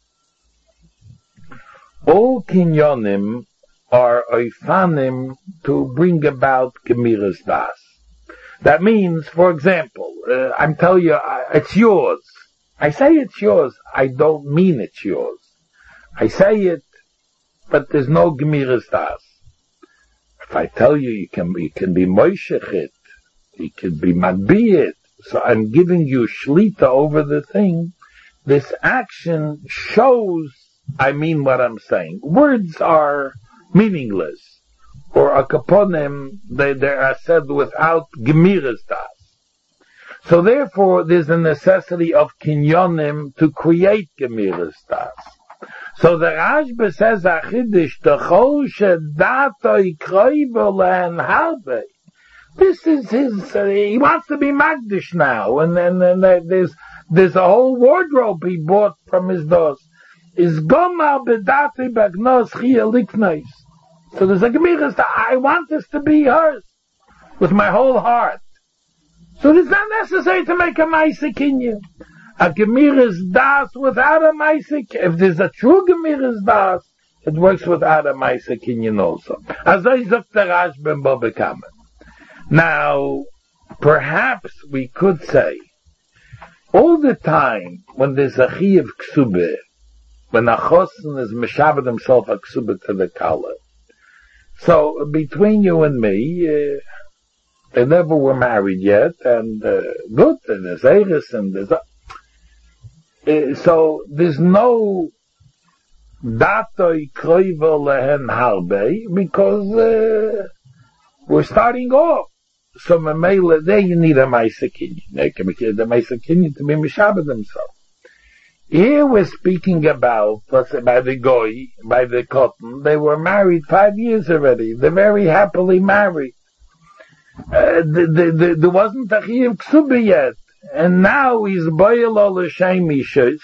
[SPEAKER 1] All Kinyonim are oifanim to bring about Gemiras Das. That means, for example, uh, I'm telling you, uh, it's yours. I say it's yours, I don't mean it's yours. I say it, but there's no Gemiras Das. If I tell you, you can, you can be Moishechit, you can be Madbiyit, so I'm giving you Shlita over the thing. This action shows I mean what I'm saying. Words are meaningless, or akaponim, they, they are said without Gemiras Das. So therefore, there's a necessity of kinyonim to create Gemiras Das. So the Rashba says, Achidish, the chol shedato ikroivo lehen harbe. This is his, uh, he wants to be Magdish now, and then and, and, there's, there's a whole wardrobe he bought from his dos. Is gomar bedati bagnos chia liknais. So there's a Gemiras Das. I want this to be hers with my whole heart. So it's not necessary to make a Maise Kinyan. A Gemiras Das without a Maise Kinyan. If there's a true Gemiras Das, it works without a Maise Kinyan also. As I zok the Rashba and Bobekama. Now, perhaps we could say, all the time when there's a Chiyav Ksubeh, when a Chosin is Meshabed himself a Ksubeh to the Kala. So, between you and me, uh, they never were married yet, and uh, good, and there's Eris, and there's... Uh, so, there's no Datoi Kroiva Lehen Harbe, because uh, we're starting off. So, Mamela, there you need a Maise Kinyan. They can make the Maise Kinyan to be Meshabed himself. Here we're speaking about, let's say, by the Goy, by the Cotton. They were married five years already. They're very happily married. Uh, the, the, the, there wasn't a Chiyav Ksubah yet. And now he's Boyel Ol Hashem Ishos.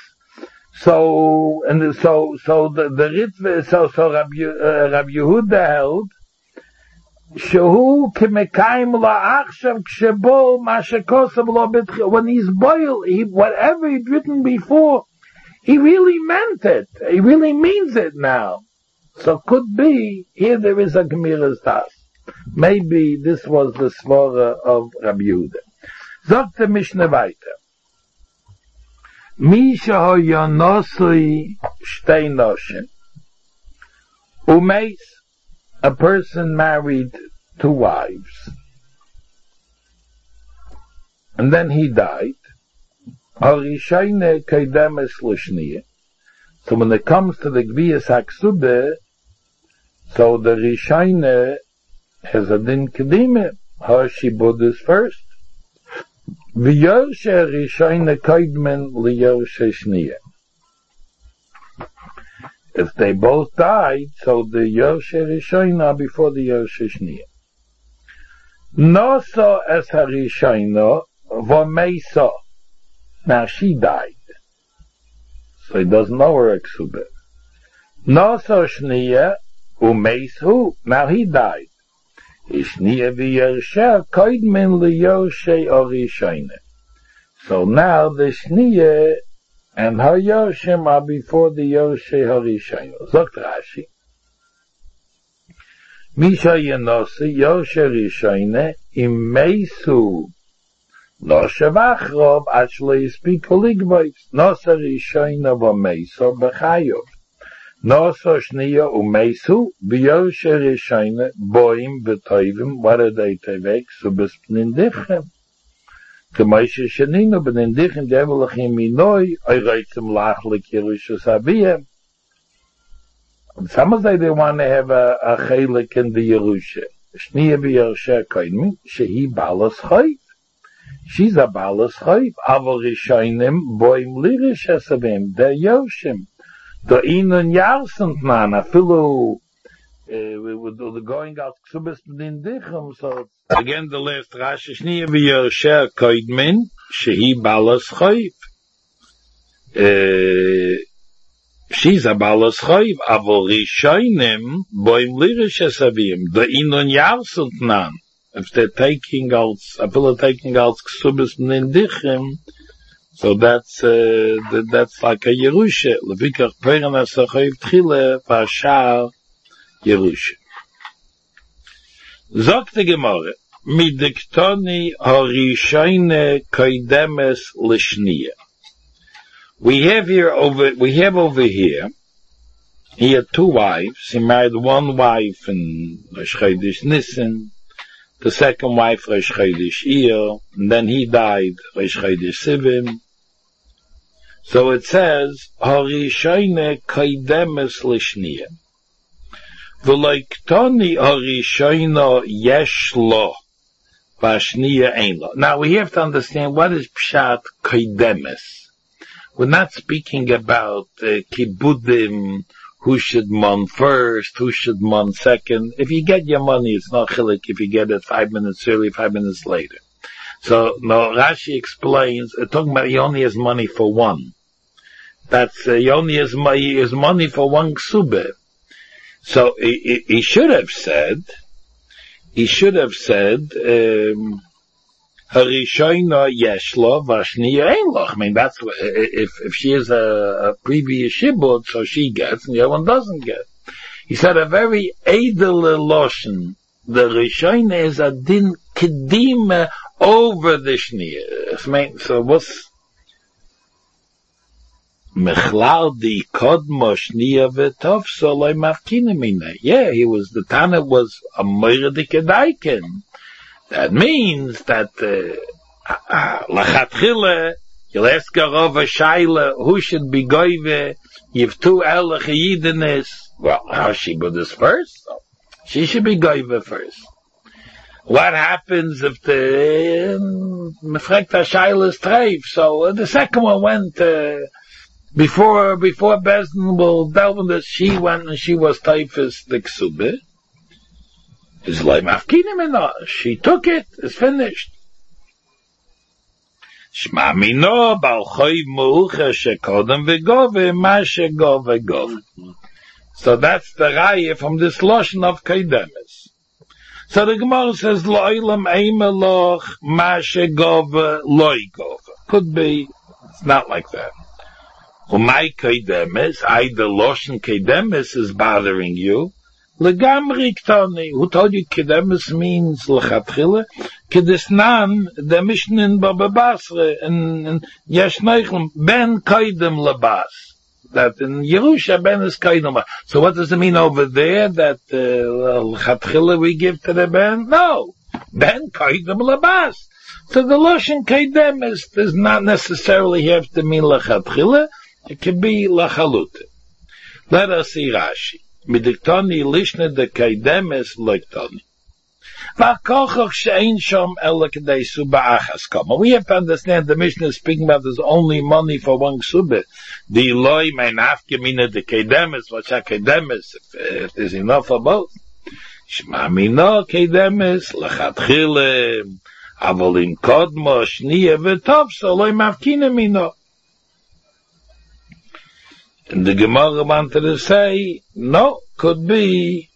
[SPEAKER 1] So, and so, so the, the Ritve, so, so Rabbi, uh, Rabbi Yehuda held, Shehu Kimekayim La'achshav Kshebo Mashakosav Lo Betchil. When he's Boyel, he, whatever he'd written before, he really meant it. He really means it now. So could be, here there is a Gemiras Das. Maybe this was the svara of Rabbi Yehuda. Sagt the Mishnah weiter. Misha hoyonosui shtei noshim. Umeis, a person married two wives. And then he died. Harishayne kaidemes l'shniya. So when it comes to the Gviyas HaKsubeh, so the Rishayne has a din kedime. Her shibud is first. V'yorshe Rishayne kaidmen liyorshe shniya. If they both died, so the Yorshe Rishayne are before the Yorshe Shniya. Noso es HaRishayne v'meiso. Now she died. So he doesn't know her Ksubah. Noso Shniya u'meisu. Now he died. Ishniya v'Yorshe kaidmen liyorshe Rishayne. So now the Shniya and her Yoshim are before the Yorshe Harishayim. Zogt Rashi. Misha Yenosi Yorshe Rishayne im Meisu Noshe Vachrov actually speak Oligbois. Nosa Rishayne va Meiso Bechayov. Nosa Shniya u Meisu Yorshe Rishayne Boim Betoivim. What are they Tevek? Subespnindichem. K'maishe sheninu b'nindichim develachim minoi oireitzim lachlik Yerushas Abiyah. Some say they want to have a, a chelik in the Yerusha. Shniya b'Yershe koinmi shehi balas chayv. She's a balas chayv. Aval rishaynim boim lirish esavim. They're yoshim. The inun yarsent man afilu. With the going out ksubes b'nindichim. So again, the last Rashi Shniya v'Yershe koidmin shehi balas chayv. She's a balas chayv, avol rishonim boim lirish esavim. The inon yarsut nan. If they're taking out, people are taking out ksubis nindichim, so that's uh, that, that's like a Yerusha. Levikach peren asachayv tchile v'ashar Yerusha. Zok the Gemara, midiktoni harishayne kaidemes lishniya. We have here over, we have over here, he had two wives. He married one wife in Rosh Chodesh Nisan, the second wife Rosh Chodesh Iyar, and then he died Rosh Chodesh Sivim. So it says, harishayne kaidemes lishniya. V'loiktoni harishayna yesh lo, v'ashniya ein lo. Now we have to understand what is pshat kaidemes. We're not speaking about uh, kibudim, who should mon first, who should mon second. If you get your money, it's not chilik if you get it five minutes early, five minutes later. So, no, Rashi explains, uh, talking about he only has money for one. That's, uh, he only has money, has money for one ksubah. So, he, he, he should have said, he should have said, um, Harishayna yeshlo vashniya ein lo. I mean, that's what, if if she is a, a previous shibud, so she gets, and the other one doesn't get. He said a very edel lotion. The Rishayna is a din kedima over the shniya. I mean, so what's mechlal di kodmo shniya v'tov so loy mafkina mina. Yeah, he was the Tana was a moirdi kedaiken. That means that lachatchila, you'll ask a rova shaila, who should be goyve, you've two elach yidenis. Well, how she go this first? She should be goyve first. What happens if the mefrekta shaila is treif? So uh, the second one went uh, before before Bezdin will delve in this. She went and she was typhus the ksubah. It's like mafkinim enough. She took it. It's finished. Shma mino bal choy meucha shekodem v'gove ma shegov v'gov. So that's the raya from this lashon of kaidemes. So the Gemara says lo'ilam eimeloch ma shegov lo'igov. Could be. It's not like that. Umay kaidemes, I the lashon kaidemes is bothering you. Legamri ktani. Who told you kedemus means lechatchila? Kedesnan, the Mishnah in Baba Basra, and Yesh Neichlim, ben kaidem labas. That in Yerusha, ben is kaidem. So what does it mean over there, that lechatchila uh, we give to the ben? No. Ben kaidem labas. So the Lashon kedemus does not necessarily have to mean lechatchila. It can be lachalute. Let us see Rashi. Midiktoni lishne de kaidemes loiktoni. V'akochoch she'ein shom ela kedei suba achas kama. We have to understand the Mishnah is speaking about there's only money for one suba. The loy mein afgemina de kaidemes, what's a kaidemes, if there's enough for both. Shma mino kaidemes, lechatchile, avolim kodmo, shniya v'tov, so loy mafkina mino. And the Gemara wanted to say, no, could be,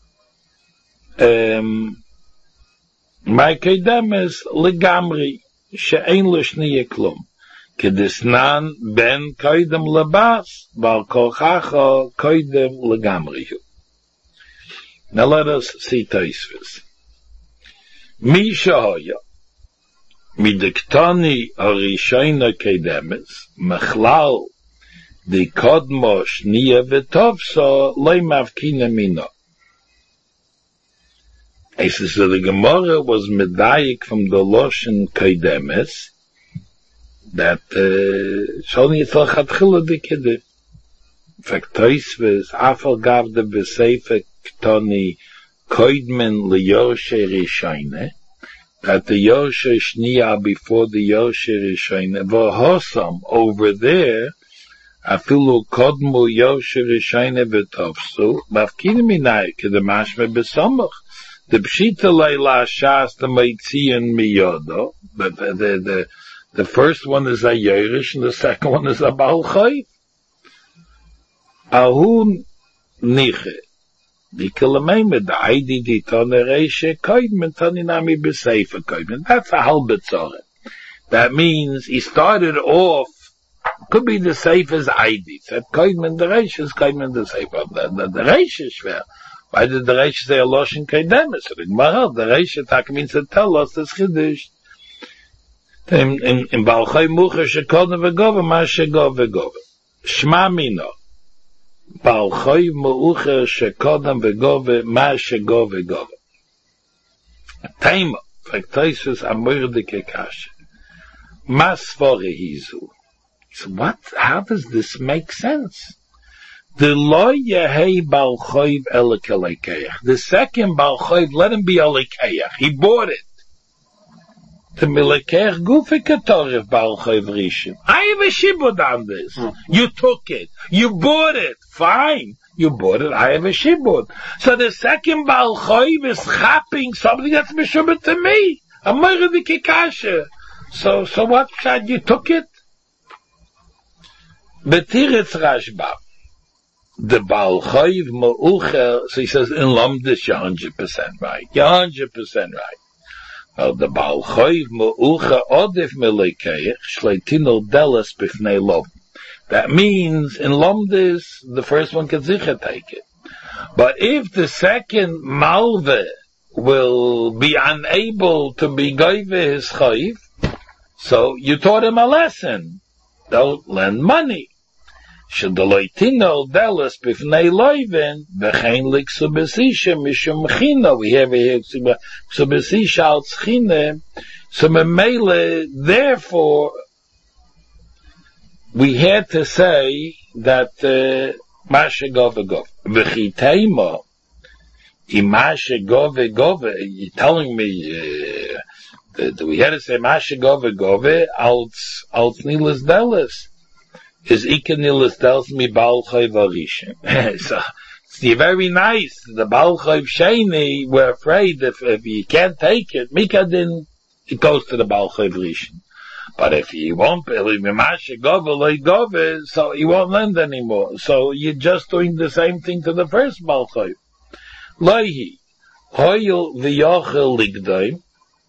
[SPEAKER 1] um, my kedemes legamri, she'ein l'shniya klum. Kedesnan ben koidem lebas, bal kochacha koidem legamri. Now let us see Tosfos. Mi shahoya, midiktani harishayna kedemes, mechlal, the kodmo shniya v'tovso loy mavkina mino. It says that the Gemara was medayik from the Loshen Kaidemes, that it's only it's l'chatchila d'kedif. In fact, Tosfos afal gav de b'sefer ktoni koidmen liyorshe rishayne, that the yorshe shniya before the yorshe rishayne, v'hosam over there, afilu kodmu yoshe rishayne v'tovsu, mafkina minai, kedemashme b'samach. The pshita leila shas the meitzian miyodo, the, the, the, The first one is a Yerush, and the second one is a Baal Chayv. Ahun Niche. Nikelameime, the I D D Tone Reishe Koidmen, Toninami Besefer Koidmen. That's a halbetzore. That means he started off, could be the Sefer's I D. Said Koidmen the Reishe is Koidmen the Sefer. The, the, the Reishe is schwer. Why did the Reishe say a Loshen Koidemes? So the Gemara, the Reishe tak means to tell us this Chiddush. In, in, in Baal Chayv Mucher Shekodem V'Gove, Ma Shegov V'Gove. Shma Mino. Baal Chayv Mucher Shekodem V'Gove, Ma Shegov V'Gove. Taima, Fektoisus Amurdike Kashe. Masvore Hizu. So what, how does this make sense? The lo yehei Baal Chayv Elekelekeach. The second Baal Chayv, let him be Elekeach. He bought it. The Melekech Gufi Katorev Baal Chayv Rishon. I have a shibud on this. Mm. You took it. You bought it. Fine. You bought it. I have a shibud. So the second Baal Chayv is chapping something that's meshubed to me. A Meredike Kashe. So, so what side you took it? Betiretz Rashba. The Baal Chayv Meucher, so he says, in Lomdish, you're one hundred percent right. You're one hundred percent right. Well, the Baal Chayv Meucher Odif Melekeich Shleitino Delas Bifnei Lom. That means, in Lomdish, the first one can sicher take it. But if the second Malve will be unable to be Goyve his Chayv, so you taught him a lesson. Don't lend money. Shedaloitino Delas Bifnei Loiven V'chein Lik Subesisha Mishum China. We have here Subesisha Al Tzchine. So Memele, therefore, we had to say that Mashe Gove Gove V'chiteimo Imashe Gove Gove. You're telling me uh, that we had to say Mashe Gove Gove Als Als Nilas Delas. Is Ikanilis tells me Baal Chayv Arishim. So it's very nice. The Baal Chayv Sheni, we're afraid if if you can't take it, Mikadin, it goes to the Baal Chayv Rishon. But if you won't believe me, Mashe Gove Loi Gove, so he won't lend anymore. So you're just doing the same thing to the first Baal Chayv. Loihi Hoyel V'Yochel Ligdoim.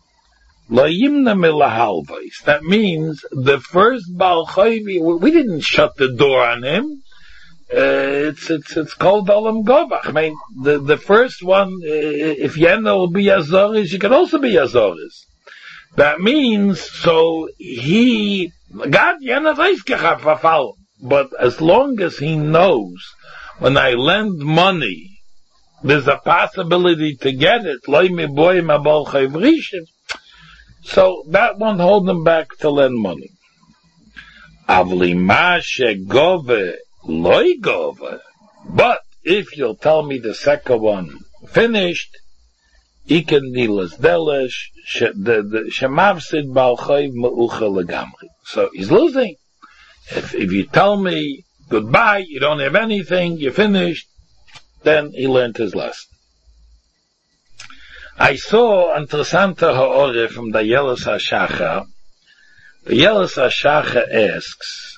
[SPEAKER 1] That means the first Baal Chayv, we didn't shut the door on him. Uh, it's it's it's called Olam Govach. I mean, the the first one, uh, if Yena will be Azoris, you can also be Azoris. That means, so he God Yena Reifkechaf Vafal. But as long as he knows, when I lend money, there's a possibility to get it. Loi mi boy ma Baal Chayv Rishon. So that won't hold them back to lend money. Avli Mashe Gove Loi Gove. But if you'll tell me the second one finished, Iken Nilas Delesh the Shemavsid Baal Chayv Meucher Legamri. So he's losing. If if you tell me goodbye, you don't have anything, you're finished, then he learned his lesson. I saw interessante Ha'ore from the Yelis HaShacha. The Yelis HaShacha asks,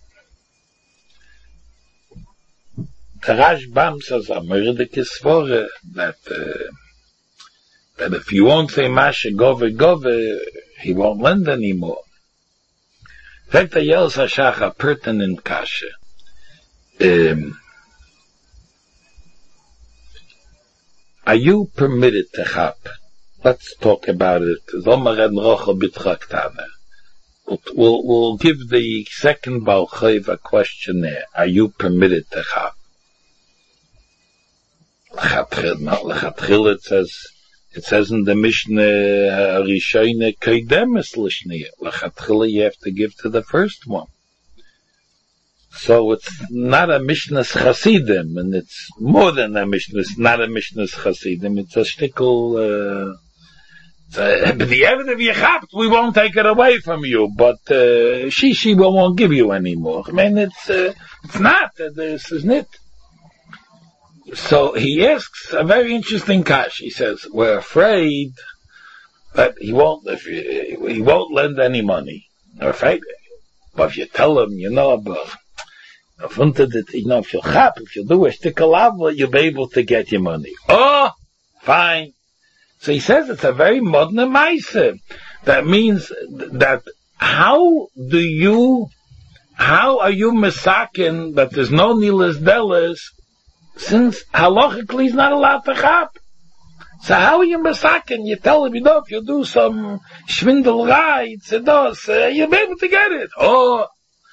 [SPEAKER 1] the Rashbam says, Amerde Kisvore, that, uh, that if you won't say Mashe Gove Gove, he won't lend anymore. In fact, the Yelis HaShacha pertinent kasha. Um, Are you permitted to chap? Let's talk about it. We'll, we'll, we'll give the second Baal Chayv a questionnaire. Are you permitted to chap? It says, it says in the Mishnah, Rishayne Keidemes Lishniya. L'chatchila you have to give to the first one. So it's not a Mishnah's Chasidim, and it's more than a Mishnah. It's not a Mishnah's Chasidim. It's a shtickle. Uh, but the evidence you have, we won't take it away from you. But uh, she she won't give you anymore. I mean, it's uh, it's not. This isn't it. So he asks a very interesting kash. He says, "We're afraid that he won't. If he, he won't lend any money." Right? But if you tell him, you know, but if you know, if you chap, if you do a stick of lava, you'll be able to get your money. Oh, fine. So he says it's a very modern ma'aseh. That means that how do you, how are you misaken that there's no nilas delis since halachically he's not allowed to chap? So how are you misaken? You tell him, you know, if you do some schwindel rights, uh, you'll be able to get it. Oh,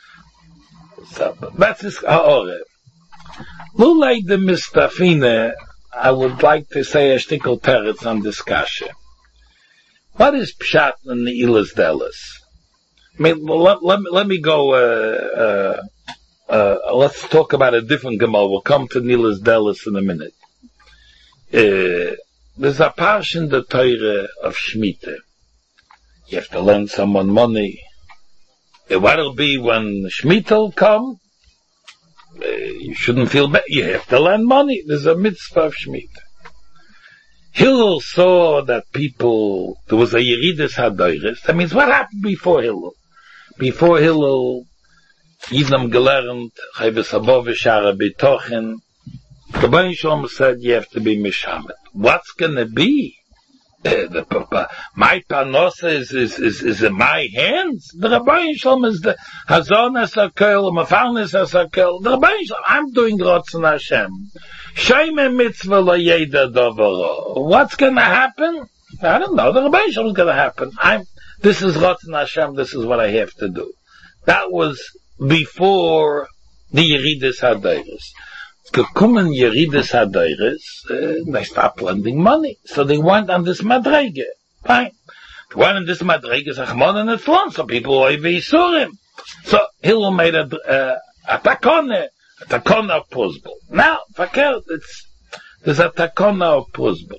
[SPEAKER 1] so that's his ha'oreh. Lulei de mistafine, I would like to say a shtickle teretz on this kasha. What is pshat in the ilas delis? I mean, let, let, let me go, uh, uh, uh, let's talk about a different Gemara. We'll come to Nilas Delis in a minute. Uh, there's a parsha in the Torah of Shemitah. You have to lend someone money. Uh, what'll be when Shemitah will come? Uh, you shouldn't feel bad. You have to lend money. There's a mitzvah of Shemitah. Hillel saw that people, there was a Yeridus HaDoiris. That means what happened before Hillel? Before Hillel, Yidnam gelernt, Chayves Habo V'Shara B'Tochen, the Baruch Shalom said you have to be Mishamet. What's gonna be? Uh, the, uh, my panosa is, is, is, is in my hands? The Rabbi Shalom is the Hazon HaSakel, Mafalnis HaSakel. The Rabbi Shalom, I'm doing Rotzen Hashem. Shayme mitzvah lo yeda dovaro. What's gonna happen? I don't know. The Rabbi Shalom is gonna happen. I'm, this is Rotzen Hashem, this is what I have to do. That was before the Yeridus HaDoiris. Gekommen Yeridus HaDoiris, uh, they stopped lending money. So they went on this madrege. Fine. They went on this madrege, Zachmon and Etzlon, so people were Yisurim. So Hillel made a, uh, a takone, a takona of Pusbel. Now, fakir, it's, there's a takona of Pusbel.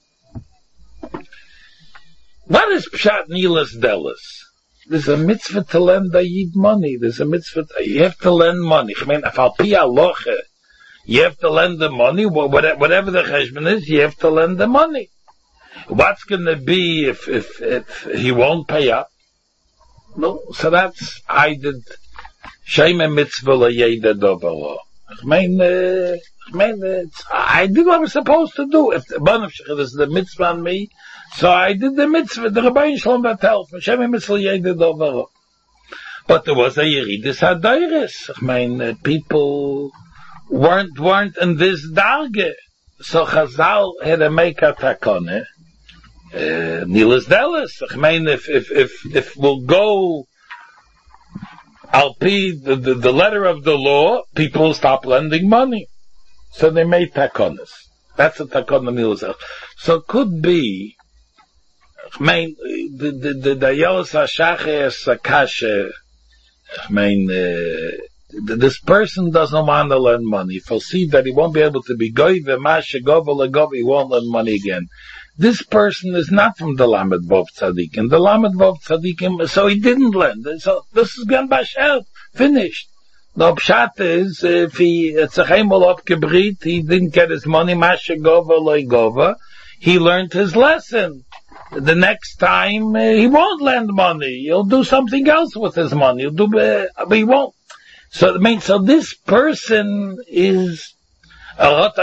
[SPEAKER 1] What is Pshat Nilas Delis? There's a mitzvah to lend a yid money. There's a mitzvah, to, you have to lend money. I mean, if al pi aloche, you have to lend the money, whatever the cheshbon is, you have to lend the money. What's gonna be if, if, if he won't pay up? No, so that's, I did, Shema mitzvah la yeda dovaro. I mean, uh, I mean, it's, I did what I was supposed to do. If the Banavshach is the mitzvah on me, so I did the mitzvah, the Rabbi Shalom Batel, Shema mitzvah yeda dovaro. But there was a Yeridus HaDoiris. I mean, uh, people weren't, weren't in this darge. So Chazal had to make a takone. Uh, Nilas Delis. I mean, if, if, if, if we'll go, I'll be the, the, the letter of the law, people stop lending money. So they made takonas. That's a takon of Nilas Delis. So it could be, I mean, the, the, the, the Yolas HaShaches HaKashe, I mean, uh, this person doesn't want to lend money. If he'll see that he won't be able to be goy, v'mashe gova legova, he won't lend money again. This person is not from the Lamed Vov Tzadikim. The Lamed Vov Tzadikim, so he didn't lend. So this is Gan Bashel, finished. The Pshat is, if he, it's a Chemol Opgebrit, he didn't get his money, mashe gova loy gova, he learned his lesson. The next time, uh, he won't lend money. He'll do something else with his money. He'll do, uh, but he won't. So, I mean, so this person is, what's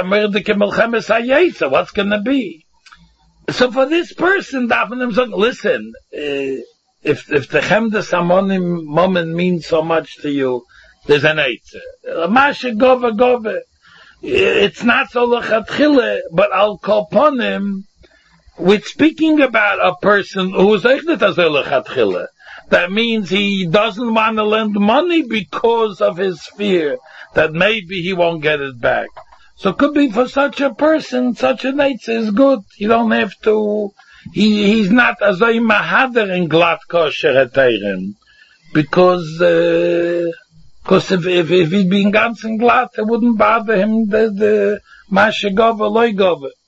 [SPEAKER 1] gonna be? So for this person, listen, uh, if, if the Chemdes Hamonim moment means so much to you, there's an eitzah. Mashe gova gova. It's not so lechatchile, but I'll call upon him, with speaking about a person who is eichnet as lechatchile. That means he doesn't want to lend money because of his fear that maybe he won't get it back. So it could be for such a person, such a nature is good. You don't have to, he, he's not as a mahader in glatt kosher eteirim. Because, uh, cause if, if, if he'd been ganz in glatt, it wouldn't bother him the, the, mashe gova loy gova.